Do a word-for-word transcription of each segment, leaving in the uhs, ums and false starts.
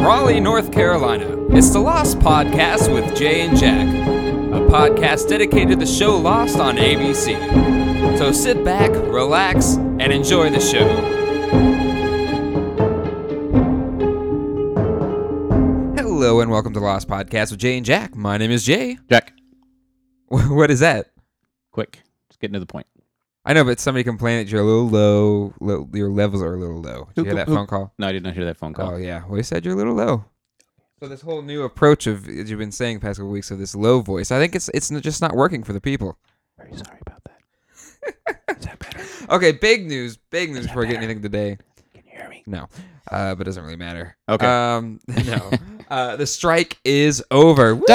Raleigh, North Carolina. It's the Lost Podcast with Jay and Jack, a podcast dedicated to the show Lost on A B C. So sit back, relax, and enjoy the show. Hello and welcome to the Lost Podcast with Jay and Jack. My name is Jay. Jack. What is that? Quick. Just getting to the point. I know, but somebody complained that you're a little low. Low your levels are a little low. Did you hear that who, phone call? No, I did not hear that phone call. Oh, yeah. Well, he said you're a little low. So this whole new approach of, as you've been saying the past couple weeks, of this low voice, I think it's it's just not working for the people. Very sorry about that. Is that better? Okay, big news. Big news Is that before we get better? anything today. Can you hear me? No, uh, but it doesn't really matter. Okay. Um, no. Uh, the strike is over. Woo!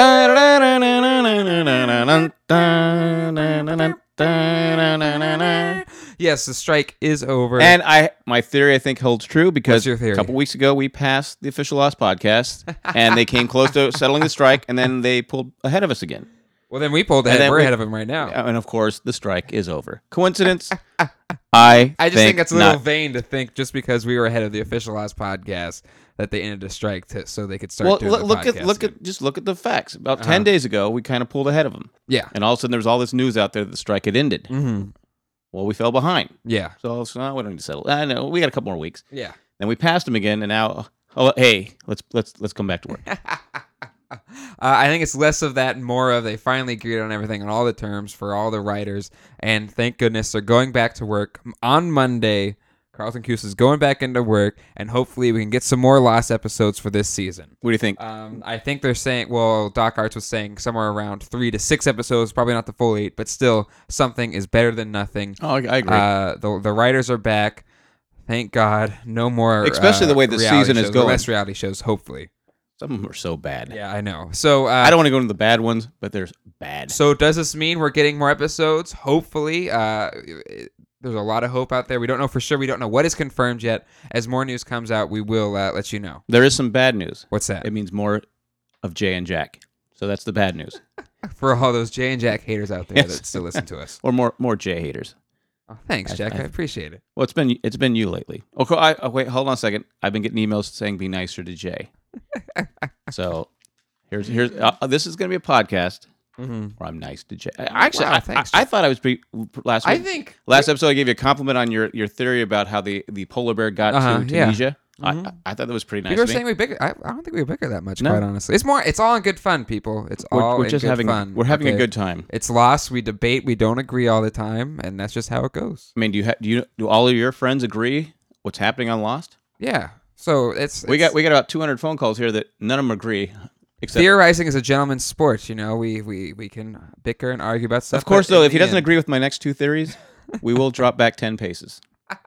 Yes, the strike is over. And I, my theory, I think, holds true because What's your theory? a couple weeks ago we passed the official Lost podcast, and they came close to settling the strike, and then they pulled ahead of us again. Well, then we pulled And ahead. then We're we- ahead of him right now. And of course, the strike is over. Coincidence? I I just think, that's a little not. vain to think just because we were ahead of the official Lost podcast that they ended a strike to, so they could start Well, doing look, the look podcast at look again. at just look at the facts. About Uh-huh. ten days ago, we kind of pulled ahead of them, Yeah. and all of a sudden there was all this news out there that the strike had ended. Mm-hmm. Well, we fell behind. Yeah. So, so now we don't need to settle. I know we got a couple more weeks. Yeah. Then we passed them again, and now, oh hey, let's let's let's come back to work. Uh, I think it's less of that and more of they finally agreed on everything on all the terms for all the writers, and thank goodness they're going back to work on Monday. Carlton Cuse is going back into work, and hopefully we can get some more Lost episodes for this season. What do you think? Um, I think they're saying, well, Doc Arts was saying somewhere around three to six episodes, probably not the full eight, but still something is better than nothing. oh, I, I agree. Uh, the the writers are back. Thank God, no more. Especially uh, the way the reality season is shows, going. Less reality shows, hopefully. Some of them are so bad. Yeah, I know. So uh, I don't want to go into the bad ones, but they're bad. So does this mean we're getting more episodes? Hopefully. Uh, it- there's a lot of hope out there. We don't know for sure. We don't know what is confirmed yet. As more news comes out, we will uh, let you know. There is some bad news. What's that? It means more of Jay and Jack. So that's the bad news. For all those Jay and Jack haters out there Yes. that still listen to us. Or more more Jay haters. Oh, thanks, I- Jack. I, I- appreciate it. Well, it's been it's been you lately. Okay, I, oh, wait, hold on a second. I've been getting emails saying be nicer to Jay. So here's here's uh, this is going to be a podcast Mm-hmm. where I'm nice to Jay. I, actually, Wow, I, thanks, I, I Jack. thought I was pretty last I week. think. Last episode, I gave you a compliment on your, your theory about how the, the polar bear got Uh-huh, to yeah. Tunisia. Mhm. I, I thought that was pretty nice. People are of me. saying we bigger. I, I don't think we bicker that much, No. quite honestly. It's more. It's all in good fun, people. It's we're, all we're in just good having fun. we're having okay? a good time. It's lost. We debate. We don't agree all the time, and that's just how it goes. I mean, do you ha- do you do all of your friends agree what's happening on Lost? Yeah. So it's, We it's- got we got about two hundred phone calls here that none of them agree. Except, theorizing is a gentleman's sport. You know, we we we can bicker and argue about stuff. of course, but though, in if he the doesn't end- agree with my next two theories, we will drop back ten paces.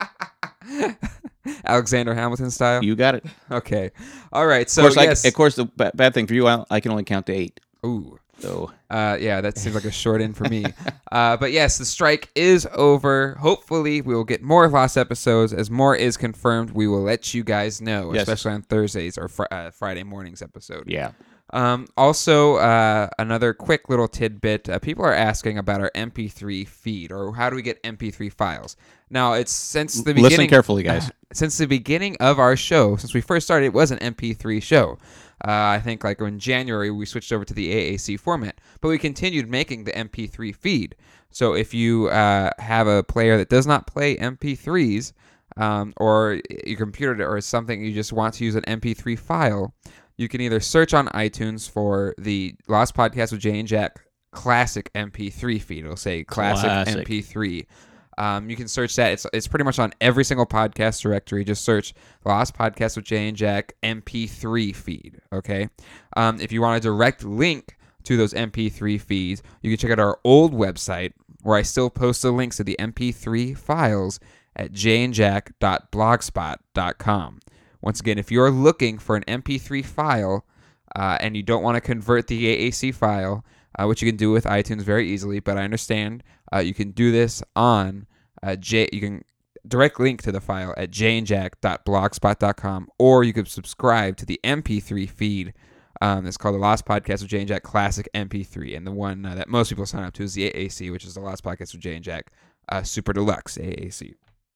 Alexander Hamilton style. You got it. Okay. All right. Of So course, yes. I, of course, the ba- bad thing for you, I, I can only count to eight. Ooh. So Uh, yeah, that seems like a short in for me. Uh, but yes, the strike is over. Hopefully, we will get more Lost episodes. As more is confirmed, we will let you guys know, Yes. especially on Thursdays or fr- uh, Friday mornings episode. yeah, Um, also, uh, another quick little tidbit. Uh, people are asking about our M P three feed, or how do we get M P three files? Now, it's since the beginning. listen carefully, guys. Since the beginning of our show, since we first started, it was an M P three show. Uh, I think like in January we switched over to the A A C format, but we continued making the M P three feed. So if you uh, have a player that does not play M P threes, um, or your computer or something, you just want to use an M P three file, you can either search on iTunes for the Lost Podcast with Jay and Jack Classic M P three feed. It'll say Classic, Classic. M P three. Um, you can search that. It's it's pretty much on every single podcast directory. Just search Lost Podcast with Jay and Jack M P three feed. Okay. Um, if you want a direct link to those M P three feeds, you can check out our old website where I still post the links to the M P three files at jay and jack dot blogspot dot com. Once again, if you're looking for an M P three file uh, and you don't want to convert the A A C file, uh, which you can do with iTunes very easily, but I understand uh, you can do this on uh, J. You can direct link to the file at jay and jack dot blogspot dot com, or you could subscribe to the M P three feed. Um, it's called the Lost Podcast with Jay and Jack Classic M P three, and the one uh, that most people sign up to is the A A C, which is the Lost Podcast with Jay and Jack uh, Super Deluxe A A C.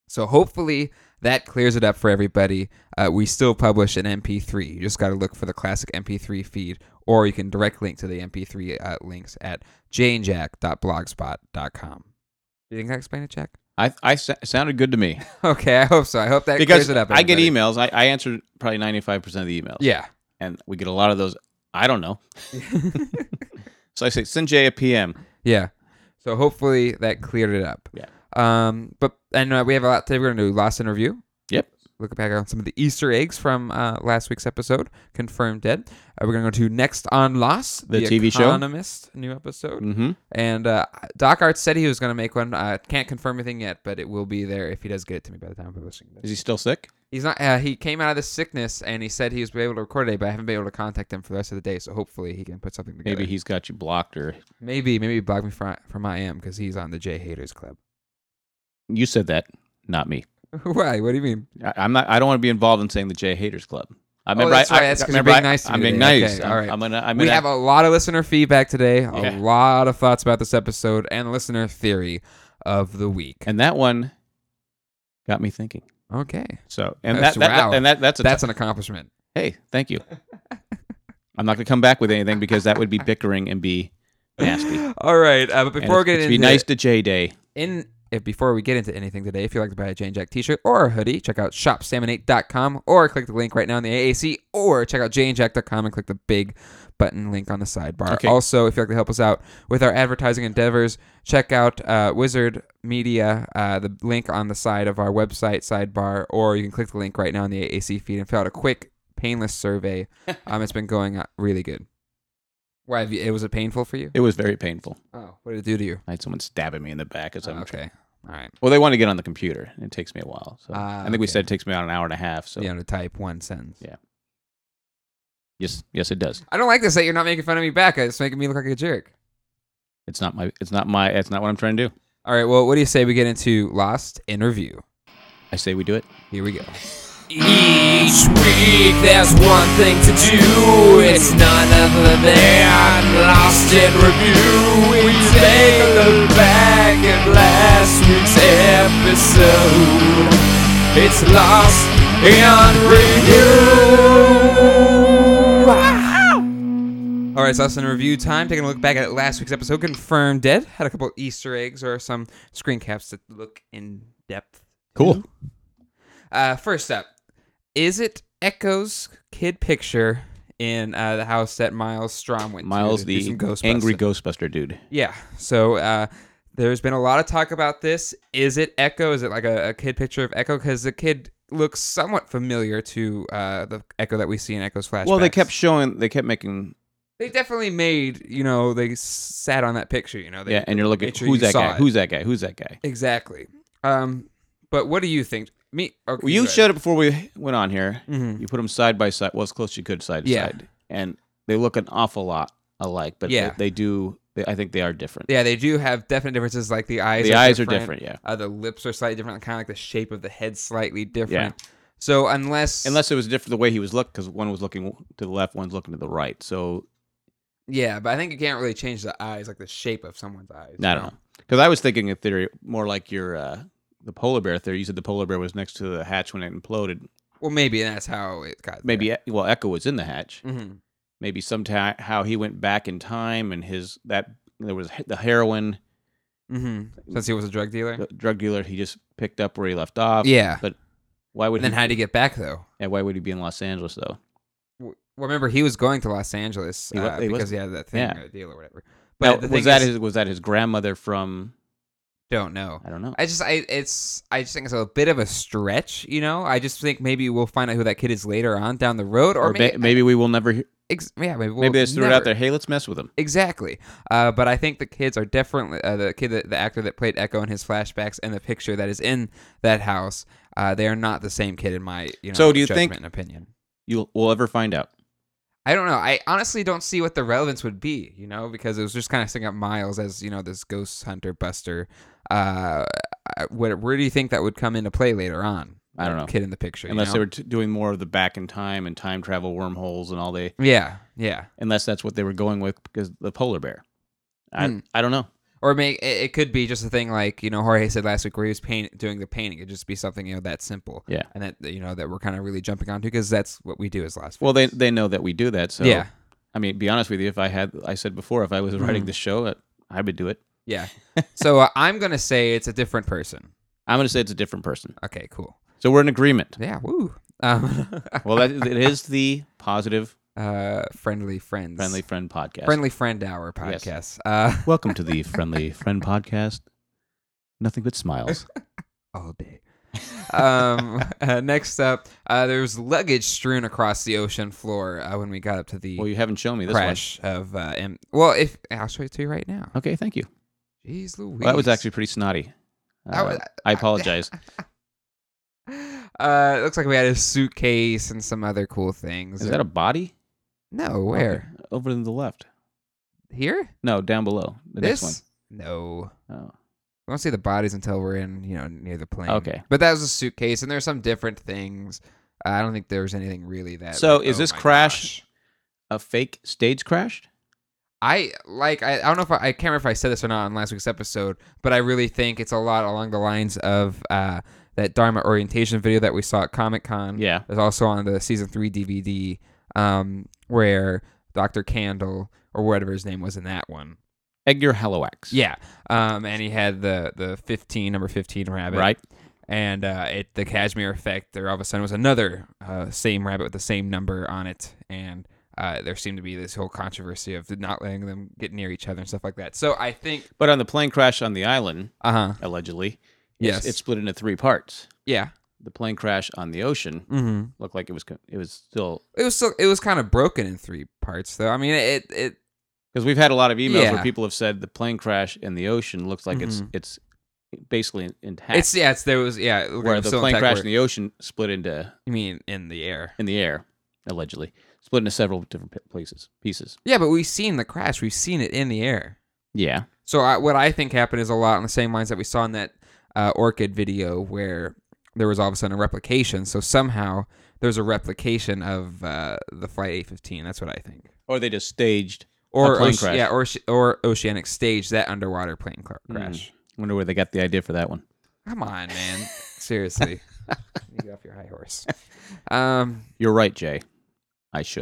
So hopefully that clears it up for everybody. Uh, we still publish an M P three. You just got to look for the classic M P three feed, or you can direct link to the M P three uh, links at janejack dot blogspot dot com. Do you think I explained it, Jack? I, I sounded good to me. Okay, I hope so. I hope that because clears it up. I get everybody. emails. I, I answer probably ninety-five percent of the emails. Yeah. And we get a lot of those. I don't know. So I say, send Jay a P M. Yeah. So hopefully that cleared it up. Yeah. Um. But and uh, we have a lot today. We're gonna do Lost in Review. Yep. Look back on some of the Easter eggs from uh, last week's episode. Confirmed dead. Uh, we're gonna go to Next on Lost, The the T V show? Economist new episode. Mm-hmm. And uh, Doc Art said he was gonna make one. Uh, can't confirm anything yet, but it will be there if he does get it to me by the time I'm publishing this. Is he still sick? He's not. Uh, he came out of this sickness, and he said he was able to record today, but I haven't been able to contact him for the rest of the day. So hopefully he can put something together. Maybe he's got you blocked, or maybe maybe he blocked me from from I am because he's on the J Haters Club. you said that, not me. Why? What do you mean? I, I'm not. I don't want to be involved in saying the Jay Haters Club. I remember. oh, that's I, right. I, That's because you're remember being I- nice to me. I'm being today. nice. Okay, I'm, all right. I'm gonna. I'm we gonna, have a lot of listener feedback today. A Yeah. lot of thoughts about this episode and listener theory of the week. and that one got me thinking. Okay, So and That's- that, that, wow. that and that that's a that's t- an accomplishment. hey, thank you. I'm not gonna come back with anything because that would be bickering and be nasty. All right, uh, but And before we it's- get it's into be nice to J Day. in if before we get into anything today, if you'd like to buy a Jane Jack t-shirt or a hoodie, check out shop salmon eight dot com or click the link right now in the A A C, or check out jane jack dot com and click the big button link on the sidebar. Okay. Also, if you'd like to help us out with our advertising endeavors, check out uh, Wizard Media, uh, the link on the side of our website sidebar, or you can click the link right now in the A A C feed and fill out a quick, painless survey. um, it's been going uh, really good. Why? Have you, it was it painful for you? It was very painful. Oh, what did it do to you? I had someone stabbing me in the back as Oh, I'm okay, all right. Well, they want to get on the computer, and it takes me a while. So Ah, I think we okay. said it takes me about an hour and a half. So You know, to type one sentence. Yeah. yes, yes, it does. I don't like this that you're not making fun of me back. It's making me look like a jerk. It's not my. It's not my. It's not what I'm trying to do. All right, well, what do you say we get into Lost in Review? I say we do it. Here we go. Each week there's one thing to do. It's none other than Lost in Review. We take a look back at last week's episode. It's Lost in Review. All right, so Lost in Review time. Taking a look back at last week's episode. Confirmed dead. Had a couple Easter eggs or some screen caps to look in depth. Cool. Uh, first up, is it Echo's kid picture in uh, the house that Miles Strom went Miles, to? to do the some Ghostbusting? angry Ghostbuster dude. Yeah. So uh, there's been a lot of talk about this. Is it Echo? Is it like a, a kid picture of Echo? Because the kid looks somewhat familiar to uh, the Echo that we see in Echo's flashbacks. Well, they kept showing. They kept making. They definitely made, you know, they sat on that picture, you know. They, Yeah, and you're looking. made sure Who's you that saw guy? it. Who's that guy? Who's that guy? Exactly. Um, but what do you think? Me? Okay, Well, you showed it before we went on here. Mm-hmm. You put them side by side, well, as close as you could, side to Yeah. side, and they look an awful lot alike. But Yeah. they, they do. They, I think they are different. Yeah, they do have definite differences. Like the eyes. the are eyes different. are different. Yeah, Uh, the lips are slightly different. Kind of like the shape of the head slightly different. Yeah. So unless unless it was different the way he was looking, because one was looking to the left, one's looking to the right. So yeah, but I think you can't really change the eyes, like the shape of someone's eyes. I you don't know. Because I was thinking a theory more like your uh, the polar bear theory. You said the polar bear was next to the hatch when it imploded. Well, maybe that's how it got. Maybe E- well, Echo was in the hatch. Mm-hmm. Maybe sometime how he went back in time and his that there was the heroin Mm-hmm. Since he was a drug dealer. the drug dealer he just picked up where he left off. Yeah. But why would And then he? how did he get back though? And why would he be in Los Angeles though? Well, remember he was going to Los Angeles He wa- uh, he was- because he had that thing, yeah. or deal or whatever. Now, But the was thing that is, his was that his grandmother from? don't know. I don't know. I just, I, it's, I just think it's a bit of a stretch, you know. I just think maybe we'll find out who that kid is later on down the road, or, Or maybe, ba- maybe we will never. Hear, ex- yeah, maybe, we'll maybe they just threw it never- out there. Hey, let's mess with him. Exactly. Uh, but I think the kids are definitely uh, the kid, that, the actor that played Echo in his flashbacks, and the picture that is in that house. Uh, they are not the same kid in my, you know, So do you judgment think- and opinion. You'll we'll ever find out. I don't know. I honestly don't see what the relevance would be, you know, because it was just kind of setting up Miles as, you know, this ghost hunter buster. Uh, where, where do you think that would come into play later on? I don't That know. Kid in the picture, you Unless know? they were t- doing more of the back in time and time travel wormholes and all they. Yeah, yeah. Unless that's what they were going with because the polar bear. I Hmm. I don't know. Or make it, it could be just a thing like, you know, Jorge said last week where he was paint, doing the painting. It'd just be something, you know, that simple. Yeah. And that, you know, that we're kind of really jumping onto because that's what we do as Las Vegas. Well, they they know that we do that. So Yeah. I mean, be honest with you, if I had, I said before, if I was writing Mhm. this show, I, I would do it. Yeah. So uh, I'm going to say it's a different person. I'm going to say it's a different person. Okay, cool. So we're in agreement. Yeah, woo. Um, Well, that, it is the positive, uh, friendly friends. friendly friend podcast. Friendly friend hour podcast. Uh, Welcome to the Friendly Friend podcast. Nothing but smiles. all day. um, uh, next up, uh, there was luggage strewn across the ocean floor uh, when we got up to the Well, you haven't shown me this crash of. Uh, M- well, if I'll show it to you right now. one. Okay, thank you. Jeez Louise. Well, that was actually pretty snotty. That Uh, was- I apologize. Uh, it looks like we had a suitcase and some other cool things. Is that a body? no? Where Okay, over to the left. here? No, down below. The this? next No. one. Oh. We won't see the bodies until we're in, you know, near the plane. Okay. But that was a suitcase, and there's some different things. Uh, I don't think there was anything really that. So like, is oh this my crash- gosh. A fake stage crash? I like. I, I don't know if I, I can't remember if I said this or not on last week's episode, but I really think it's a lot along the lines of uh, that Dharma orientation video that we saw at Comic Con. Yeah. There's also on the season three D V D, um, where Doctor Candle or whatever his name was in that one. Edgar Halowax. Yeah, um, and he had the the fifteen number fifteen rabbit, Right. And uh, it the Kashmir effect. There all of a sudden was another uh, same rabbit with the same number on it, and uh, there seemed to be this whole controversy of not letting them get near each other and stuff like that. So I think, But on the plane crash on the island, uh huh, allegedly, it's- Yes. it split into three parts. yeah, The plane crash on the ocean mm-hmm. looked like it was co- it was still It was still it was kind of broken in three parts, though. I mean, it it because we've had a lot of emails Yeah. where people have said the plane crash in the ocean looks like it's Mhm. it's basically intact. it's yeah, it's there was yeah, it looked like it where was the still plane intact crash where- in the ocean split into You mean in the air? in the air, allegedly split into several different p- places pieces. Yeah, but we've seen the crash. We've seen it in the air. Yeah, So I, what I think happened is a lot on the same lines that we saw in that uh, Orchid video where there was all of a sudden a replication. So somehow there's a replication of uh, the Flight eight fifteen. That's what I think. or they just staged. Or plane Oce- crash. yeah, or or Oceanic staged that underwater plane cr- crash. Wonder where they got the idea for that one. Come on, man. Seriously, you get off your high horse. Um. You're right, Jay. I should.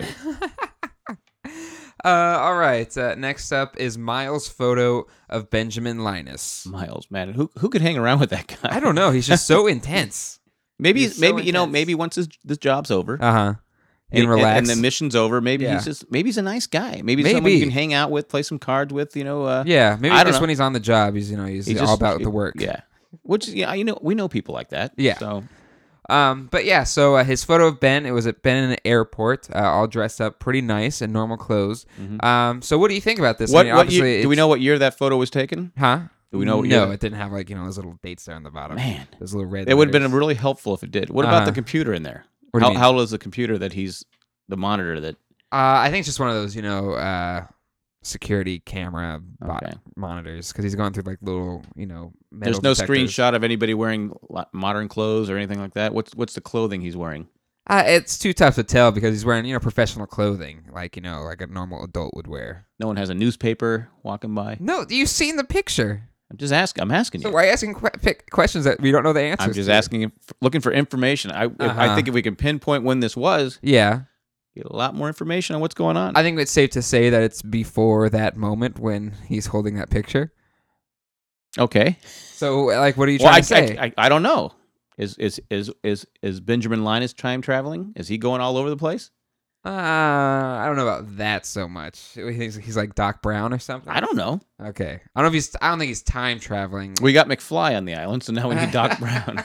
Uh, all right. Uh, next up is Miles' photo of Benjamin Linus. Miles, man, who who could hang around with that guy? I don't know. He's just so intense. Maybe He's so maybe you know intense. maybe once his this job's over Uh huh. and, And relax. and the mission's over, maybe Yeah. he's just maybe he's a nice guy. Maybe, he's someone Maybe. you can hang out with, play some cards with. You know. Uh, Yeah, maybe I don't just know. when he's on the job, he's you know he's, he's all just- about the work. Yeah. Which yeah, you know we know people like that. Yeah. So Um, but yeah, so uh, his photo of Ben, it was at Ben in an airport, uh, all dressed up, pretty nice in normal clothes. Um, so what do you think about this? I what mean, what year, obviously do we it's- know what year that photo was taken? Huh? Do we know what No, year? it didn't have like you know those little dates there on the bottom. Man. those little red. It would have been letters. really helpful if it did. What about the Uh-huh. computer in there? What do how you mean? how old is the computer that he's the monitor that? Uh, I think it's just one of those, you know, uh, security camera bot Okay. monitors because he's going through like little, you know, There's metal no detectors. screenshot of anybody wearing lo- modern clothes or anything like that. What's what's the clothing he's wearing? Uh, it's too tough to tell because he's wearing, you know, professional clothing, like you know, like a normal adult would wear. No one has a newspaper walking by. No, you've seen the picture. I'm just asking. I'm asking So you. why are you asking que- pick questions that we don't know the answers I'm just to? asking, if, looking for information. I if, I Uh-huh. think if we can pinpoint when this was, Yeah, get a lot more information on what's going on. I think it's safe to say that it's before that moment when he's holding that picture. okay. So, like, what are you Well, trying I, to say? I, I, I don't know. Is is is is is Benjamin Linus time traveling? Is he going all over the place? uh, I don't know about that so much. He thinks he's like Doc Brown or something. I don't know. Okay, I don't know if he's. I don't think he's time traveling. We got McFly on the island, so now we need Doc Brown.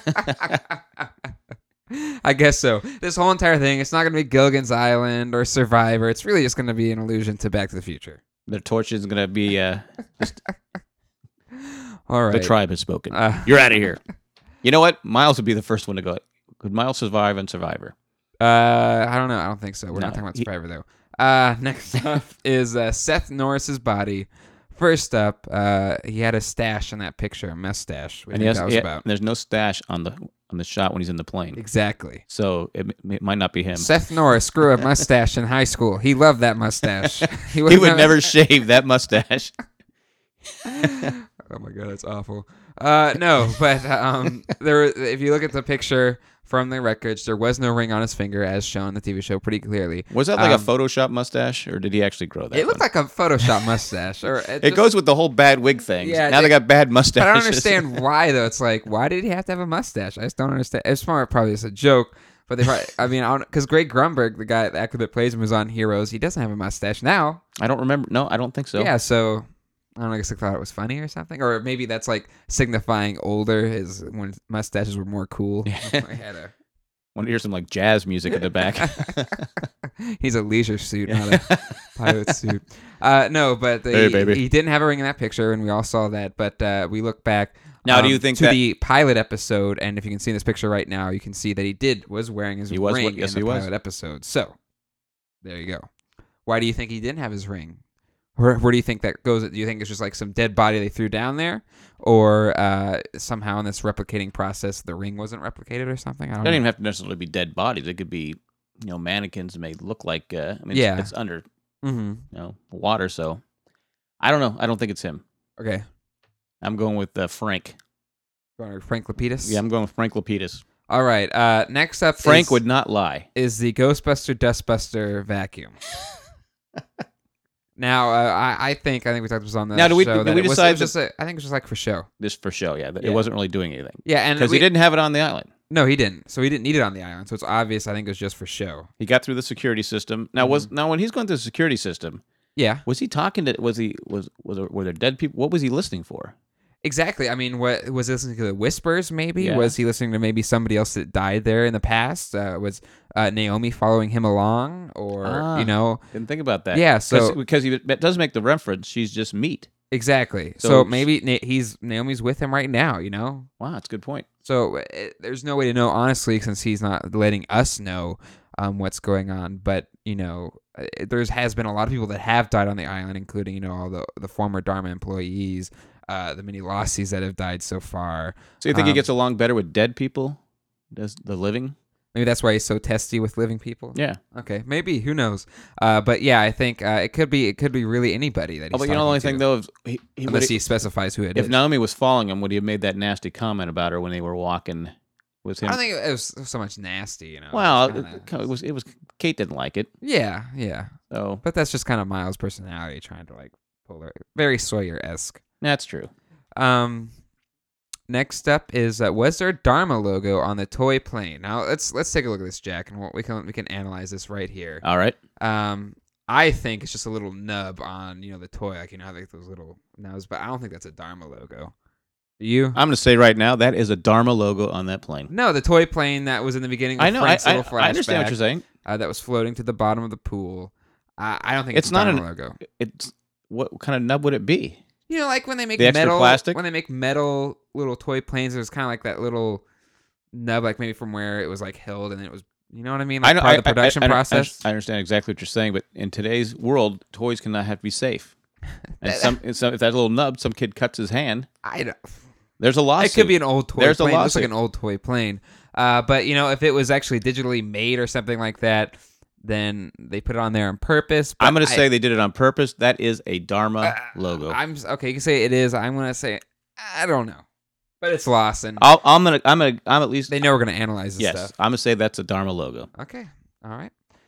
I guess so. This whole entire thing, it's not going to be Gilligan's Island or Survivor. It's really just going to be an allusion to Back to the Future. The torch is going to be. Uh, All right. the tribe has spoken. Uh, You're out of here. You know what? Miles would be the first one to go. Could Miles survive on Survivor? Uh, I don't know. I don't think so. We're No, not talking about he- Survivor though. Uh, next up is uh, Seth Norris's body. First up, uh, he had a stash in that picture, a mustache. What And do he you has, think that was yeah, about? and there's no stash on the on the shot when he's in the plane, Exactly. so it, it might not be him. Seth Norris grew a mustache in high school. He loved that mustache. He wouldn't would have- never shave that mustache. Oh my god, that's awful. Uh, no, but um, there. If you look at the picture from the records, there was no ring on his finger, as shown in the T V show pretty clearly. Was that like Um, a Photoshop mustache, or did he actually grow that? It looked one? like a Photoshop mustache, or it, It just- goes with the whole bad wig thing. Yeah, now they- they got bad But mustaches. I don't understand why though. It's like, why did he have to have a mustache? I just don't understand. It's more probably just a joke. But they probably, I mean, I don't because Greg Grunberg, the guy, the actor that plays him, was on Heroes. He doesn't have a mustache now. I don't remember. No, I don't think so. Yeah, so I don't know. I guess I thought it was funny or something, or maybe that's like signifying older. His when mustaches were more cool. I had a. Want to hear some like jazz music in the back? He's a leisure suit, not a pilot suit. Uh, no, but they, Hey, baby. he didn't have a ring in that picture, and we all saw that. But uh, we look back. Now, do um, you think to that- the pilot episode, and if you can see this picture right now, you can see that he did was wearing his He was, ring yes, in he the was. pilot episode. So there you go. Why do you think he didn't have his ring? Where, where do you think that goes? Do you think it's just like some dead body they threw down there, or uh, somehow in this replicating process the ring wasn't replicated or something? I It don't doesn't know. even have to necessarily be dead bodies. It could be, you know, mannequins made look like. Uh, I mean, Yeah. it's, it's under, Mm-hmm. you know, water. So I don't know. I don't think it's him. Okay. I'm going with uh, Frank. Frank Lapidus? Yeah, I'm going with Frank Lapidus. All right. Uh, next up Frank is, would not lie. is the Ghostbuster Dustbuster vacuum. Now, uh, I, I think I think we talked about this on the Now, do we- show did that we it was, decide it was just a, I think it was just like for show. This for show. Yeah, Yeah. it wasn't really doing anything Yeah, and because we, he didn't have it on the island. No, he didn't. So he didn't need it on the island. So it's obvious. I think it was just for show. He got through the security system. Now was now when he's going through the security system, Yeah, was he talking to? Was he was was there, were there dead people? What was he listening for? exactly. I mean, what was he listening to the whispers? Maybe Yeah. was he listening to maybe somebody else that died there in the past? Uh, was uh, Naomi following him along, or Ah. you know? Didn't think about that. Yeah, so- because he it does make the reference. She's just meat. Exactly. So, So- maybe Na- he's Naomi's with him right now. You know. Wow, that's a good point. So it, there's no way to know honestly, since he's not letting us know um, what's going on. But you know, uh, there's has been a lot of people that have died on the island, including you know all the the former Dharma employees, uh, the many Lossies that have died so far. So you think he Um, gets along better with dead people? Does the living? Maybe that's why he's so testy with living people. Yeah. Okay, maybe who knows? Uh, but yeah, I think uh, it could be it could be really anybody that he's Oh, but you know the only talking thing to, though is he, he, would unless he- he specifies who it is. if Naomi was following him, would he have made that nasty comment about her when they were walking with him? I don't think it was so much nasty. You know. well, It's it, kinda- it was it was Kate didn't like it. yeah, yeah. So But that's just kind of Miles' personality, trying to like pull her very Sawyer esque. that's true. Um, next up is uh, was there a Dharma logo on the toy plane? Now let's let's take a look at this, Jack, and we'll, we can we can analyze this right here. All right. Um, I think it's just a little nub on you know the toy, like you know how like those little nubs, but I don't think that's a Dharma logo. Do you? I'm going to say right now that is a Dharma logo on that plane. No, the toy plane that was in the beginning of I know. I, Frank's I, little I understand what flashback, you're saying. Uh, that was floating to the bottom of the pool. Uh, I don't think it's, It's a not Dharma an- logo. It's what kind of nub would it be? You know, like when they make The extra metal plastic? when they make metal little toy planes, there's kind of like that little nub, like maybe from where it was like held, and then it was, you know what I mean, like I know. part I, of the production I, I, I, process. I understand exactly what you're saying, but in today's world, toys cannot have to be safe. And some, and some, if that little nub, some kid cuts his hand, I don't. there's a lawsuit. It could be an old toy There's a plane. It looks like lawsuit. an old toy plane. Uh, but you know, if it was actually digitally made or something like that, then they put it on there on purpose. But I'm going to I- say they did it on purpose. That is a Dharma Uh, logo. I'm s- okay. You can say it is. I'm gonna say I don't know, but it's Lawson. I'll, I'm gonna. I'm gonna. I'm at least. They know we're gonna analyze this yes. stuff. I'm gonna say that's a Dharma logo. Okay. All right.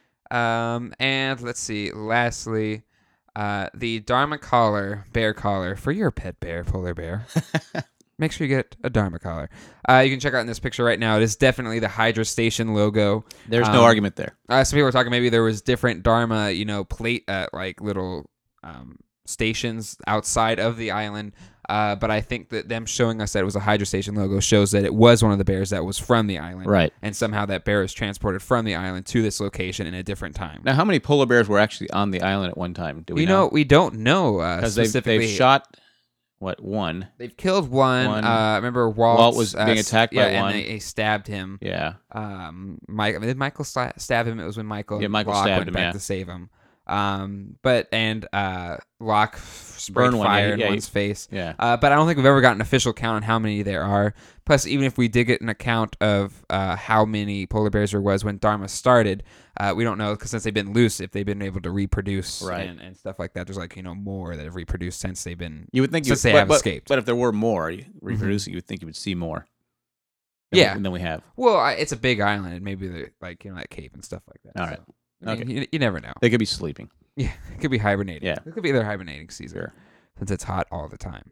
Um, and let's see. Lastly, uh, the Dharma collar, bear collar for your pet bear, polar bear. Make sure you get a Dharma collar. Uh, you can check out in this picture right now. It is definitely the Hydra Station logo. There's no Um, argument there. Uh, some people were talking maybe there was different Dharma, you know, plate, uh, like little um, stations outside of the island. Uh, but I think that them showing us that it was a Hydra Station logo shows that it was one of the bears that was from the island. Right. And somehow that bear is transported from the island to this location in a different time. Now, how many polar bears were actually on the island at one time? Do we, we know we don't know uh, Because they've, specifically. they've shot what one? They've killed one. One. Uh, remember Walt, Walt was uh, being s- attacked yeah, by one. and they, they stabbed him. Yeah. Um, Mike, did Michael sla- stab him? It was when Michael, Yeah, and Michael Locke stabbed went him, back yeah. to save him. Um, but and uh, Locke f- sprayed Burn one, yeah, fire in yeah, one's face. Yeah. Uh, but I don't think we've ever gotten an official count on how many there are. Plus, even if we did get an account of uh, how many polar bears there was when Dharma started, uh, we don't know because since they've been loose, if they've been able to reproduce Right. and, and stuff like that. There's like you know more that have reproduced since they've been. You would think since you, they but, have but, escaped. But if there were more reproducing, you would think you would see more. Than Yeah. we, than we have. Well, I, it's a big island, and maybe they're like you know that cape and stuff like that. All right. So, I mean, Okay. you, you never know. They could be sleeping. Yeah, it could be hibernating. Yeah. It could be their hibernating season. Sure. Since it's hot all the time.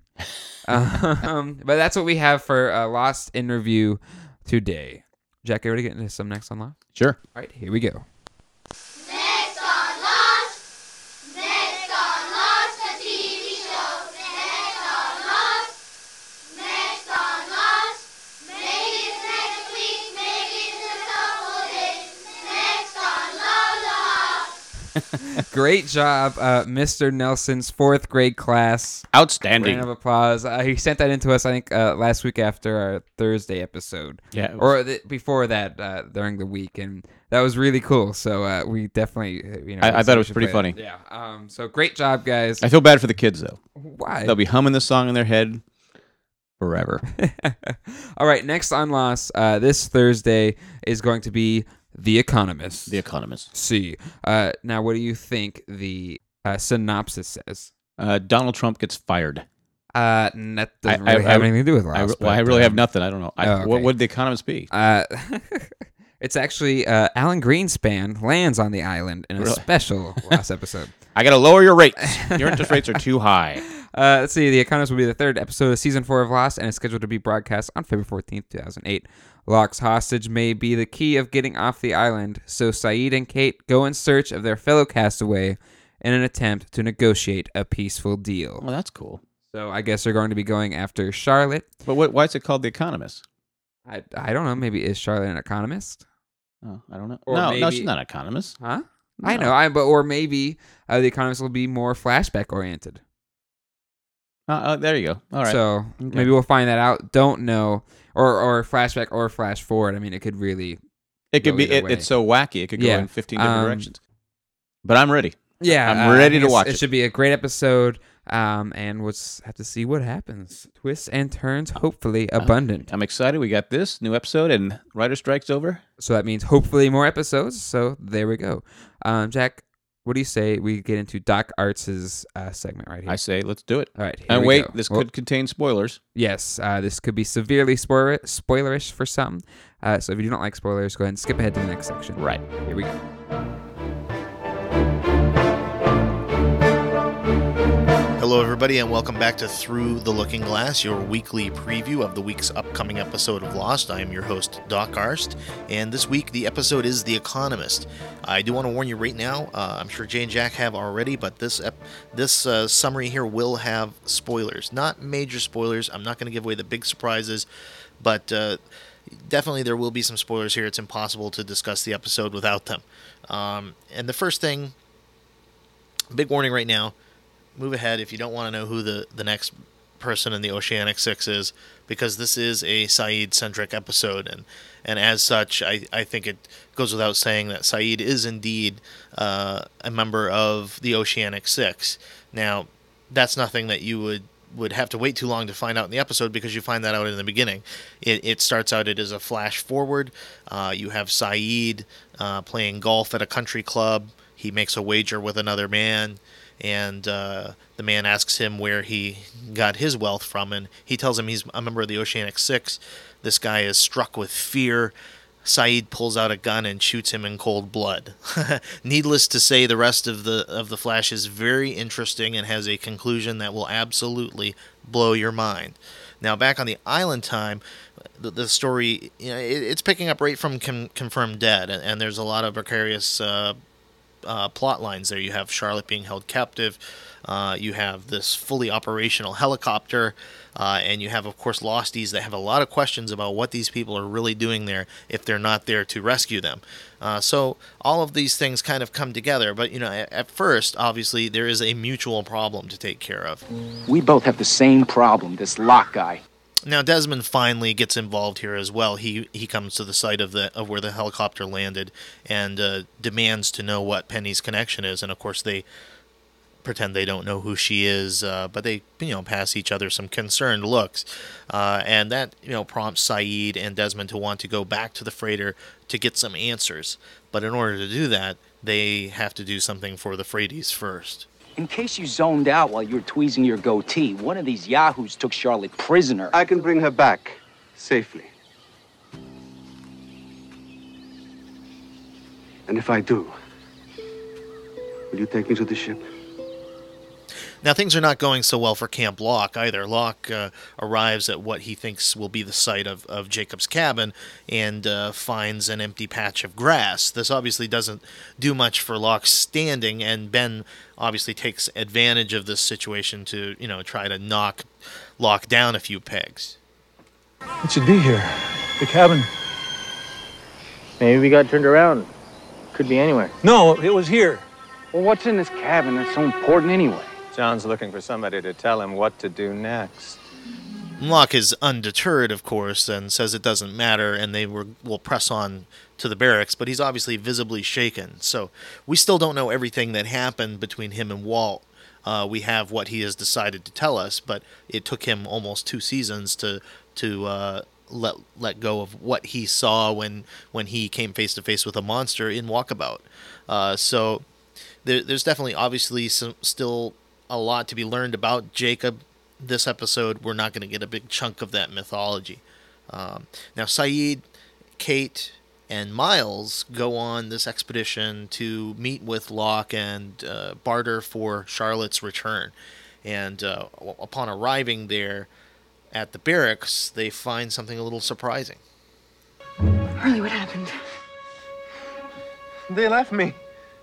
um, but that's what we have for uh, Lost in Review today. Jack, you ready to get into some next on Lost? Sure. All right, here we go. Next on Lost! Next on Lost, the T V show! Next on Lost! Next on Lost! Maybe it's next week, maybe it's in a couple days. Next on Lost! Great job, uh, Mister Nelson's fourth grade class. Outstanding. Round of applause. Uh, he sent that into us, I think, uh, last week after our Thursday episode. Yeah. it was- Or th- before that, uh, during the week, and that was really cool. So uh, we definitely, uh, you know, I- I thought it was should pretty play that. funny. Yeah. Um. So great job, guys. I feel bad for the kids, though. Why? They'll be humming this song in their head forever. All right, next on Lost, uh, this Thursday is going to be The Economist. The Economist. See. Uh, now, what do you think the uh, synopsis says? Uh, Donald Trump gets fired. Uh, and that doesn't I- really I- have I- anything to do with I, Lost. well, I but, really have um, nothing. I don't know. I, oh, okay. What would The Economist be? Uh, it's actually uh, Alan Greenspan lands on the island in a Really? special Lost episode. I got to lower your rates. Your interest rates are too high. Uh, let's see. The Economist will be the third episode of season four of Lost, and is scheduled to be broadcast on February fourteenth, two thousand eight. Locke's hostage may be the key of getting off the island, so Saeed and Kate go in search of their fellow castaway in an attempt to negotiate a peaceful deal. Well, that's cool. So I guess they're going to be going after Charlotte. But what, why is it called The Economist? I, I don't know. Maybe is Charlotte an economist? Oh, I don't know. Or no, no, maybe- she's not an economist. Huh? I No. know. I but or maybe uh, the Economist will be more flashback oriented. Uh, uh, there you go. All right. So Okay. maybe we'll find that out. Don't know. Or or flashback or flash forward. I mean, it could really. it could go be. either It, way. it's so wacky. It could go Yeah. in fifteen different Um, directions. But I'm ready. Yeah, I'm uh, I ready think to it's- watch It it. should be a great episode. Um, and we'll just have to see what happens. Twists and turns, hopefully abundant. I'm excited. We got this new episode, and writer strike's over. So that means hopefully more episodes. So there we go. Um, Jack, what do you say we get into Doc Arts' uh, segment right here? I say, let's do it. All right. Here And we wait, go. this Well, could contain spoilers. Yes, uh, this could be severely spoiler- spoilerish for some. Uh, so if you don't like spoilers, go ahead and skip ahead to the next section. Right. Here we go. Hello, everybody, and welcome back to Through the Looking Glass, your weekly preview of the week's upcoming episode of Lost. I am your host, Doc Arst, and this week the episode is The Economist. I do want to warn you right now, uh, I'm sure Jay and Jack have already, but this ep- this uh, summary here will have spoilers. Not major spoilers. I'm not going to give away the big surprises, but uh, definitely there will be some spoilers here. It's impossible to discuss the episode without them. Um, and the first thing, big warning right now, move ahead if you don't want to know who the, the next person in the Oceanic Six is, because this is a Saeed-centric episode, and, and as such, I, I think it goes without saying that Saeed is indeed uh, a member of the Oceanic Six. Now, that's nothing that you would, would have to wait too long to find out in the episode, because you find that out in the beginning. It, it starts out, it is a flash forward. Uh, you have Saeed uh, playing golf at a country club. He makes a wager with another man, and uh, the man asks him where he got his wealth from, and he tells him he's a member of the Oceanic Six. This guy is struck with fear. Saeed pulls out a gun and shoots him in cold blood. Needless to say, the rest of the of the Flash is very interesting and has a conclusion that will absolutely blow your mind. Now, back on the island time, the, the story, you know, it, it's picking up right from con- Confirmed Dead, and, and there's a lot of precarious uh, Uh, plot lines there. You have Charlotte being held captive, uh, you have this fully operational helicopter, uh, and you have, of course, Losties that have a lot of questions about what these people are really doing there if they're not there to rescue them. Uh, so all of these things kind of come together, but you know, at, at first, obviously, there is a mutual problem to take care of. We both have the same problem, this Locke guy. Now, Desmond finally gets involved here as well. He he comes to the site of the of where the helicopter landed and uh, demands to know what Penny's connection is. And of course, they pretend they don't know who she is, uh, but they, you know, pass each other some concerned looks. Uh, and that, you know, prompts Sayid and Desmond to want to go back to the freighter to get some answers. But in order to do that, they have to do something for the Freighties first. In case you zoned out while you were tweezing your goatee, one of these yahoos took Charlotte prisoner. I can bring her back safely. And if I do, will you take me to the ship? Now, things are not going so well for Camp Locke either. Locke uh, arrives at what he thinks will be the site of, of Jacob's cabin and uh, finds an empty patch of grass. This obviously doesn't do much for Locke's standing, and Ben obviously takes advantage of this situation to, you know, try to knock Locke down a few pegs. It should be here. The cabin. Maybe we got turned around. Could be anywhere. No, it was here. Well, what's in this cabin that's so important anyway? John's looking for somebody to tell him what to do next. Locke is undeterred, of course, and says it doesn't matter, and they were, will press on to the barracks, but he's obviously visibly shaken. So we still don't know everything that happened between him and Walt. Uh, we have what he has decided to tell us, but it took him almost two seasons to to uh, let let go of what he saw when when he came face to face with a monster in Walkabout. Uh, so there, there's definitely, obviously, some still a lot to be learned about Jacob. This episode, we're not going to get a big chunk of that mythology. Um, now, Sayid, Kate, and Miles go on this expedition to meet with Locke and uh, barter for Charlotte's return. And uh, upon arriving there at the barracks, they find something a little surprising. Hurley, what happened? They left me.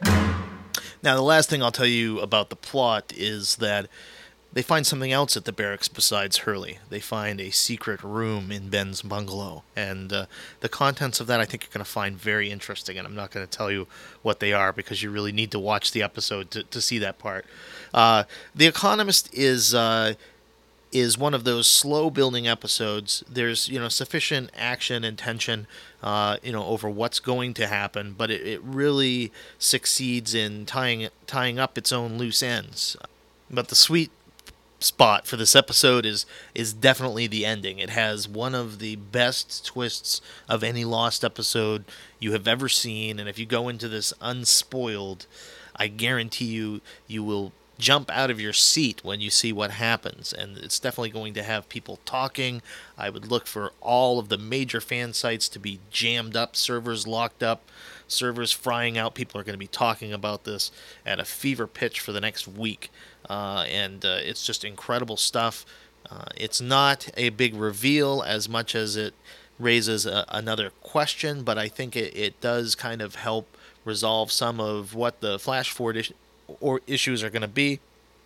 Now, the last thing I'll tell you about the plot is that they find something else at the barracks besides Hurley. They find a secret room in Ben's bungalow, and uh, the contents of that I think you're going to find very interesting, and I'm not going to tell you what they are because you really need to watch the episode to, to see that part. Uh, the Economist is... Uh, is one of those slow-building episodes. There's, you know, sufficient action and tension, uh, you know, over what's going to happen, but it, it really succeeds in tying tying up its own loose ends. But the sweet spot for this episode is is definitely the ending. It has one of the best twists of any Lost episode you have ever seen, and if you go into this unspoiled, I guarantee you you will jump out of your seat when you see what happens, and it's definitely going to have people talking. I would look for all of the major fan sites to be jammed up, servers locked up, servers frying out. People are going to be talking about this at a fever pitch for the next week, uh, and uh, it's just incredible stuff. Uh, it's not a big reveal as much as it raises a, another question, but I think it, it does kind of help resolve some of what the flash forward is- or issues are going to be,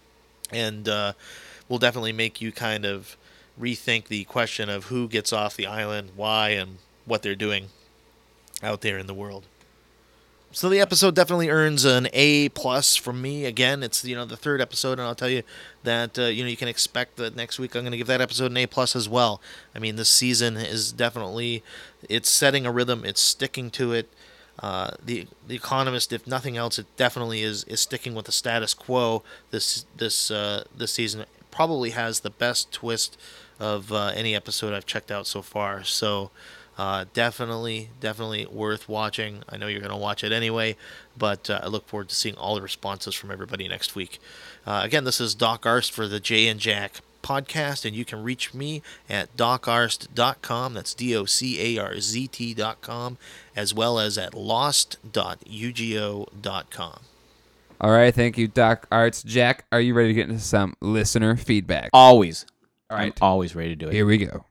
and uh, will definitely make you kind of rethink the question of who gets off the island, why, and what they're doing out there in the world. So the episode definitely earns an A plus from me. Again, it's, you know, the third episode, and I'll tell you that uh, you know, you can expect that next week I'm going to give that episode an A plus as well. I mean, this season is definitely, it's setting a rhythm, it's sticking to it. Uh, the the Economist, if nothing else, it definitely is, is sticking with the status quo this this uh, this season. It probably has the best twist of uh, any episode I've checked out so far. So uh, definitely, definitely worth watching. I know you're going to watch it anyway, but uh, I look forward to seeing all the responses from everybody next week. Uh, again, this is Doc Arst for the Jay and Jack podcast, and you can reach me at doc arst dot com. That's D O C A R Z T dot com, as well as at lost dot u g o dot com. All right, thank you, Doc Arts. Jack, are you ready to get into some listener feedback? Always. All right. I'm always ready to do it. Here we go.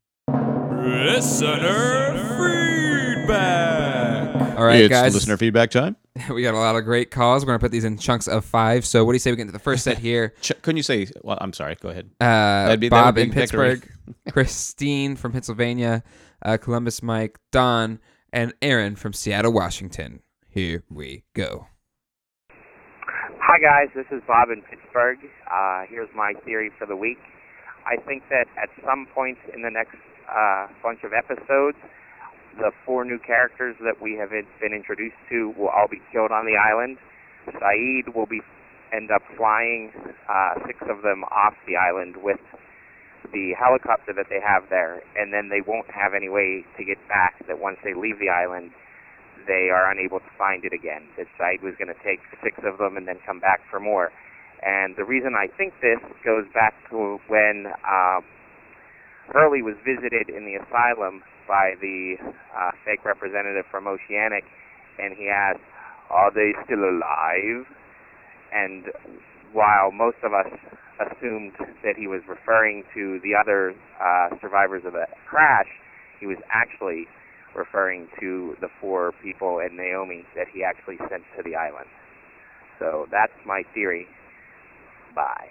Listener feedback. All right, it's guys. listener feedback time. We got a lot of great calls. We're going to put these in chunks of five. So what do you say we get into the first set here? Ch- couldn't you say, well, I'm sorry, go ahead. Uh, That'd be- that Bob would be in victory. Pittsburgh, Christine from Pennsylvania, uh, Columbus Mike, Don, and Aaron from Seattle, Washington. Here we go. Hi guys, this is Bob in Pittsburgh. Uh, here's my theory for the week. I think that at some point in the next uh, bunch of episodes, the four new characters that we have been introduced to will all be killed on the island. Sayid will be end up flying uh, six of them off the island with the helicopter that they have there, and then they won't have any way to get back, that once they leave the island, they are unable to find it again. The site was going to take six of them and then come back for more. And the reason I think this goes back to when uh, Hurley was visited in the asylum by the uh, fake representative from Oceanic, and he asked, "Are they still alive?" And while most of us assumed that he was referring to the other uh, survivors of the crash, he was actually referring to the four people and Naomi that he actually sent to the island. So that's my theory. Bye.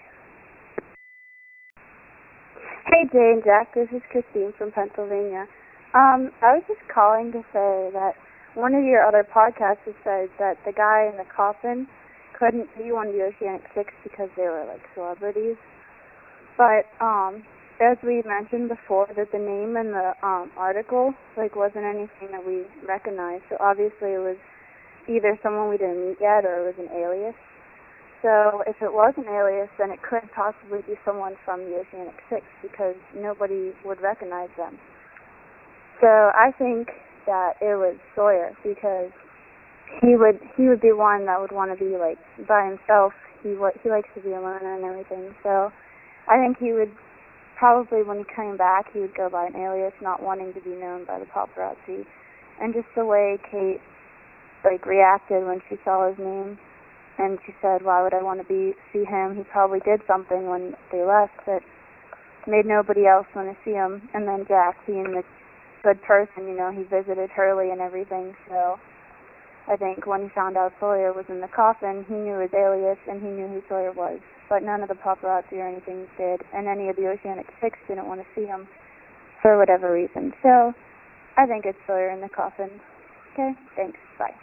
Hey Jay and Jack, this is Christine from Pennsylvania. Um, I was just calling to say that one of your other podcasts said that the guy in the coffin couldn't be one of the Oceanic Six because they were like celebrities. But um, as we mentioned before, that the name in the um, article like wasn't anything that we recognized. So obviously it was either someone we didn't meet yet or it was an alias. So if it was an alias, then it could possibly be someone from the Oceanic Six because nobody would recognize them. So I think that it was Sawyer because he would he would be one that would want to be like by himself. He w- he likes to be a loner and everything. So I think he would probably, when he came back, he would go by an alias, not wanting to be known by the paparazzi. And just the way Kate like reacted when she saw his name, and she said, "Why would I want to be see him?" He probably did something when they left that made nobody else want to see him. And then Jack, being the good person, you know, he visited Hurley and everything. So I think when he found out Sawyer was in the coffin, he knew his alias and he knew who Sawyer was. But none of the paparazzi or anything did, and any of the Oceanic Six didn't want to see him for whatever reason. So I think it's Sawyer in the coffin. Okay, thanks. Bye.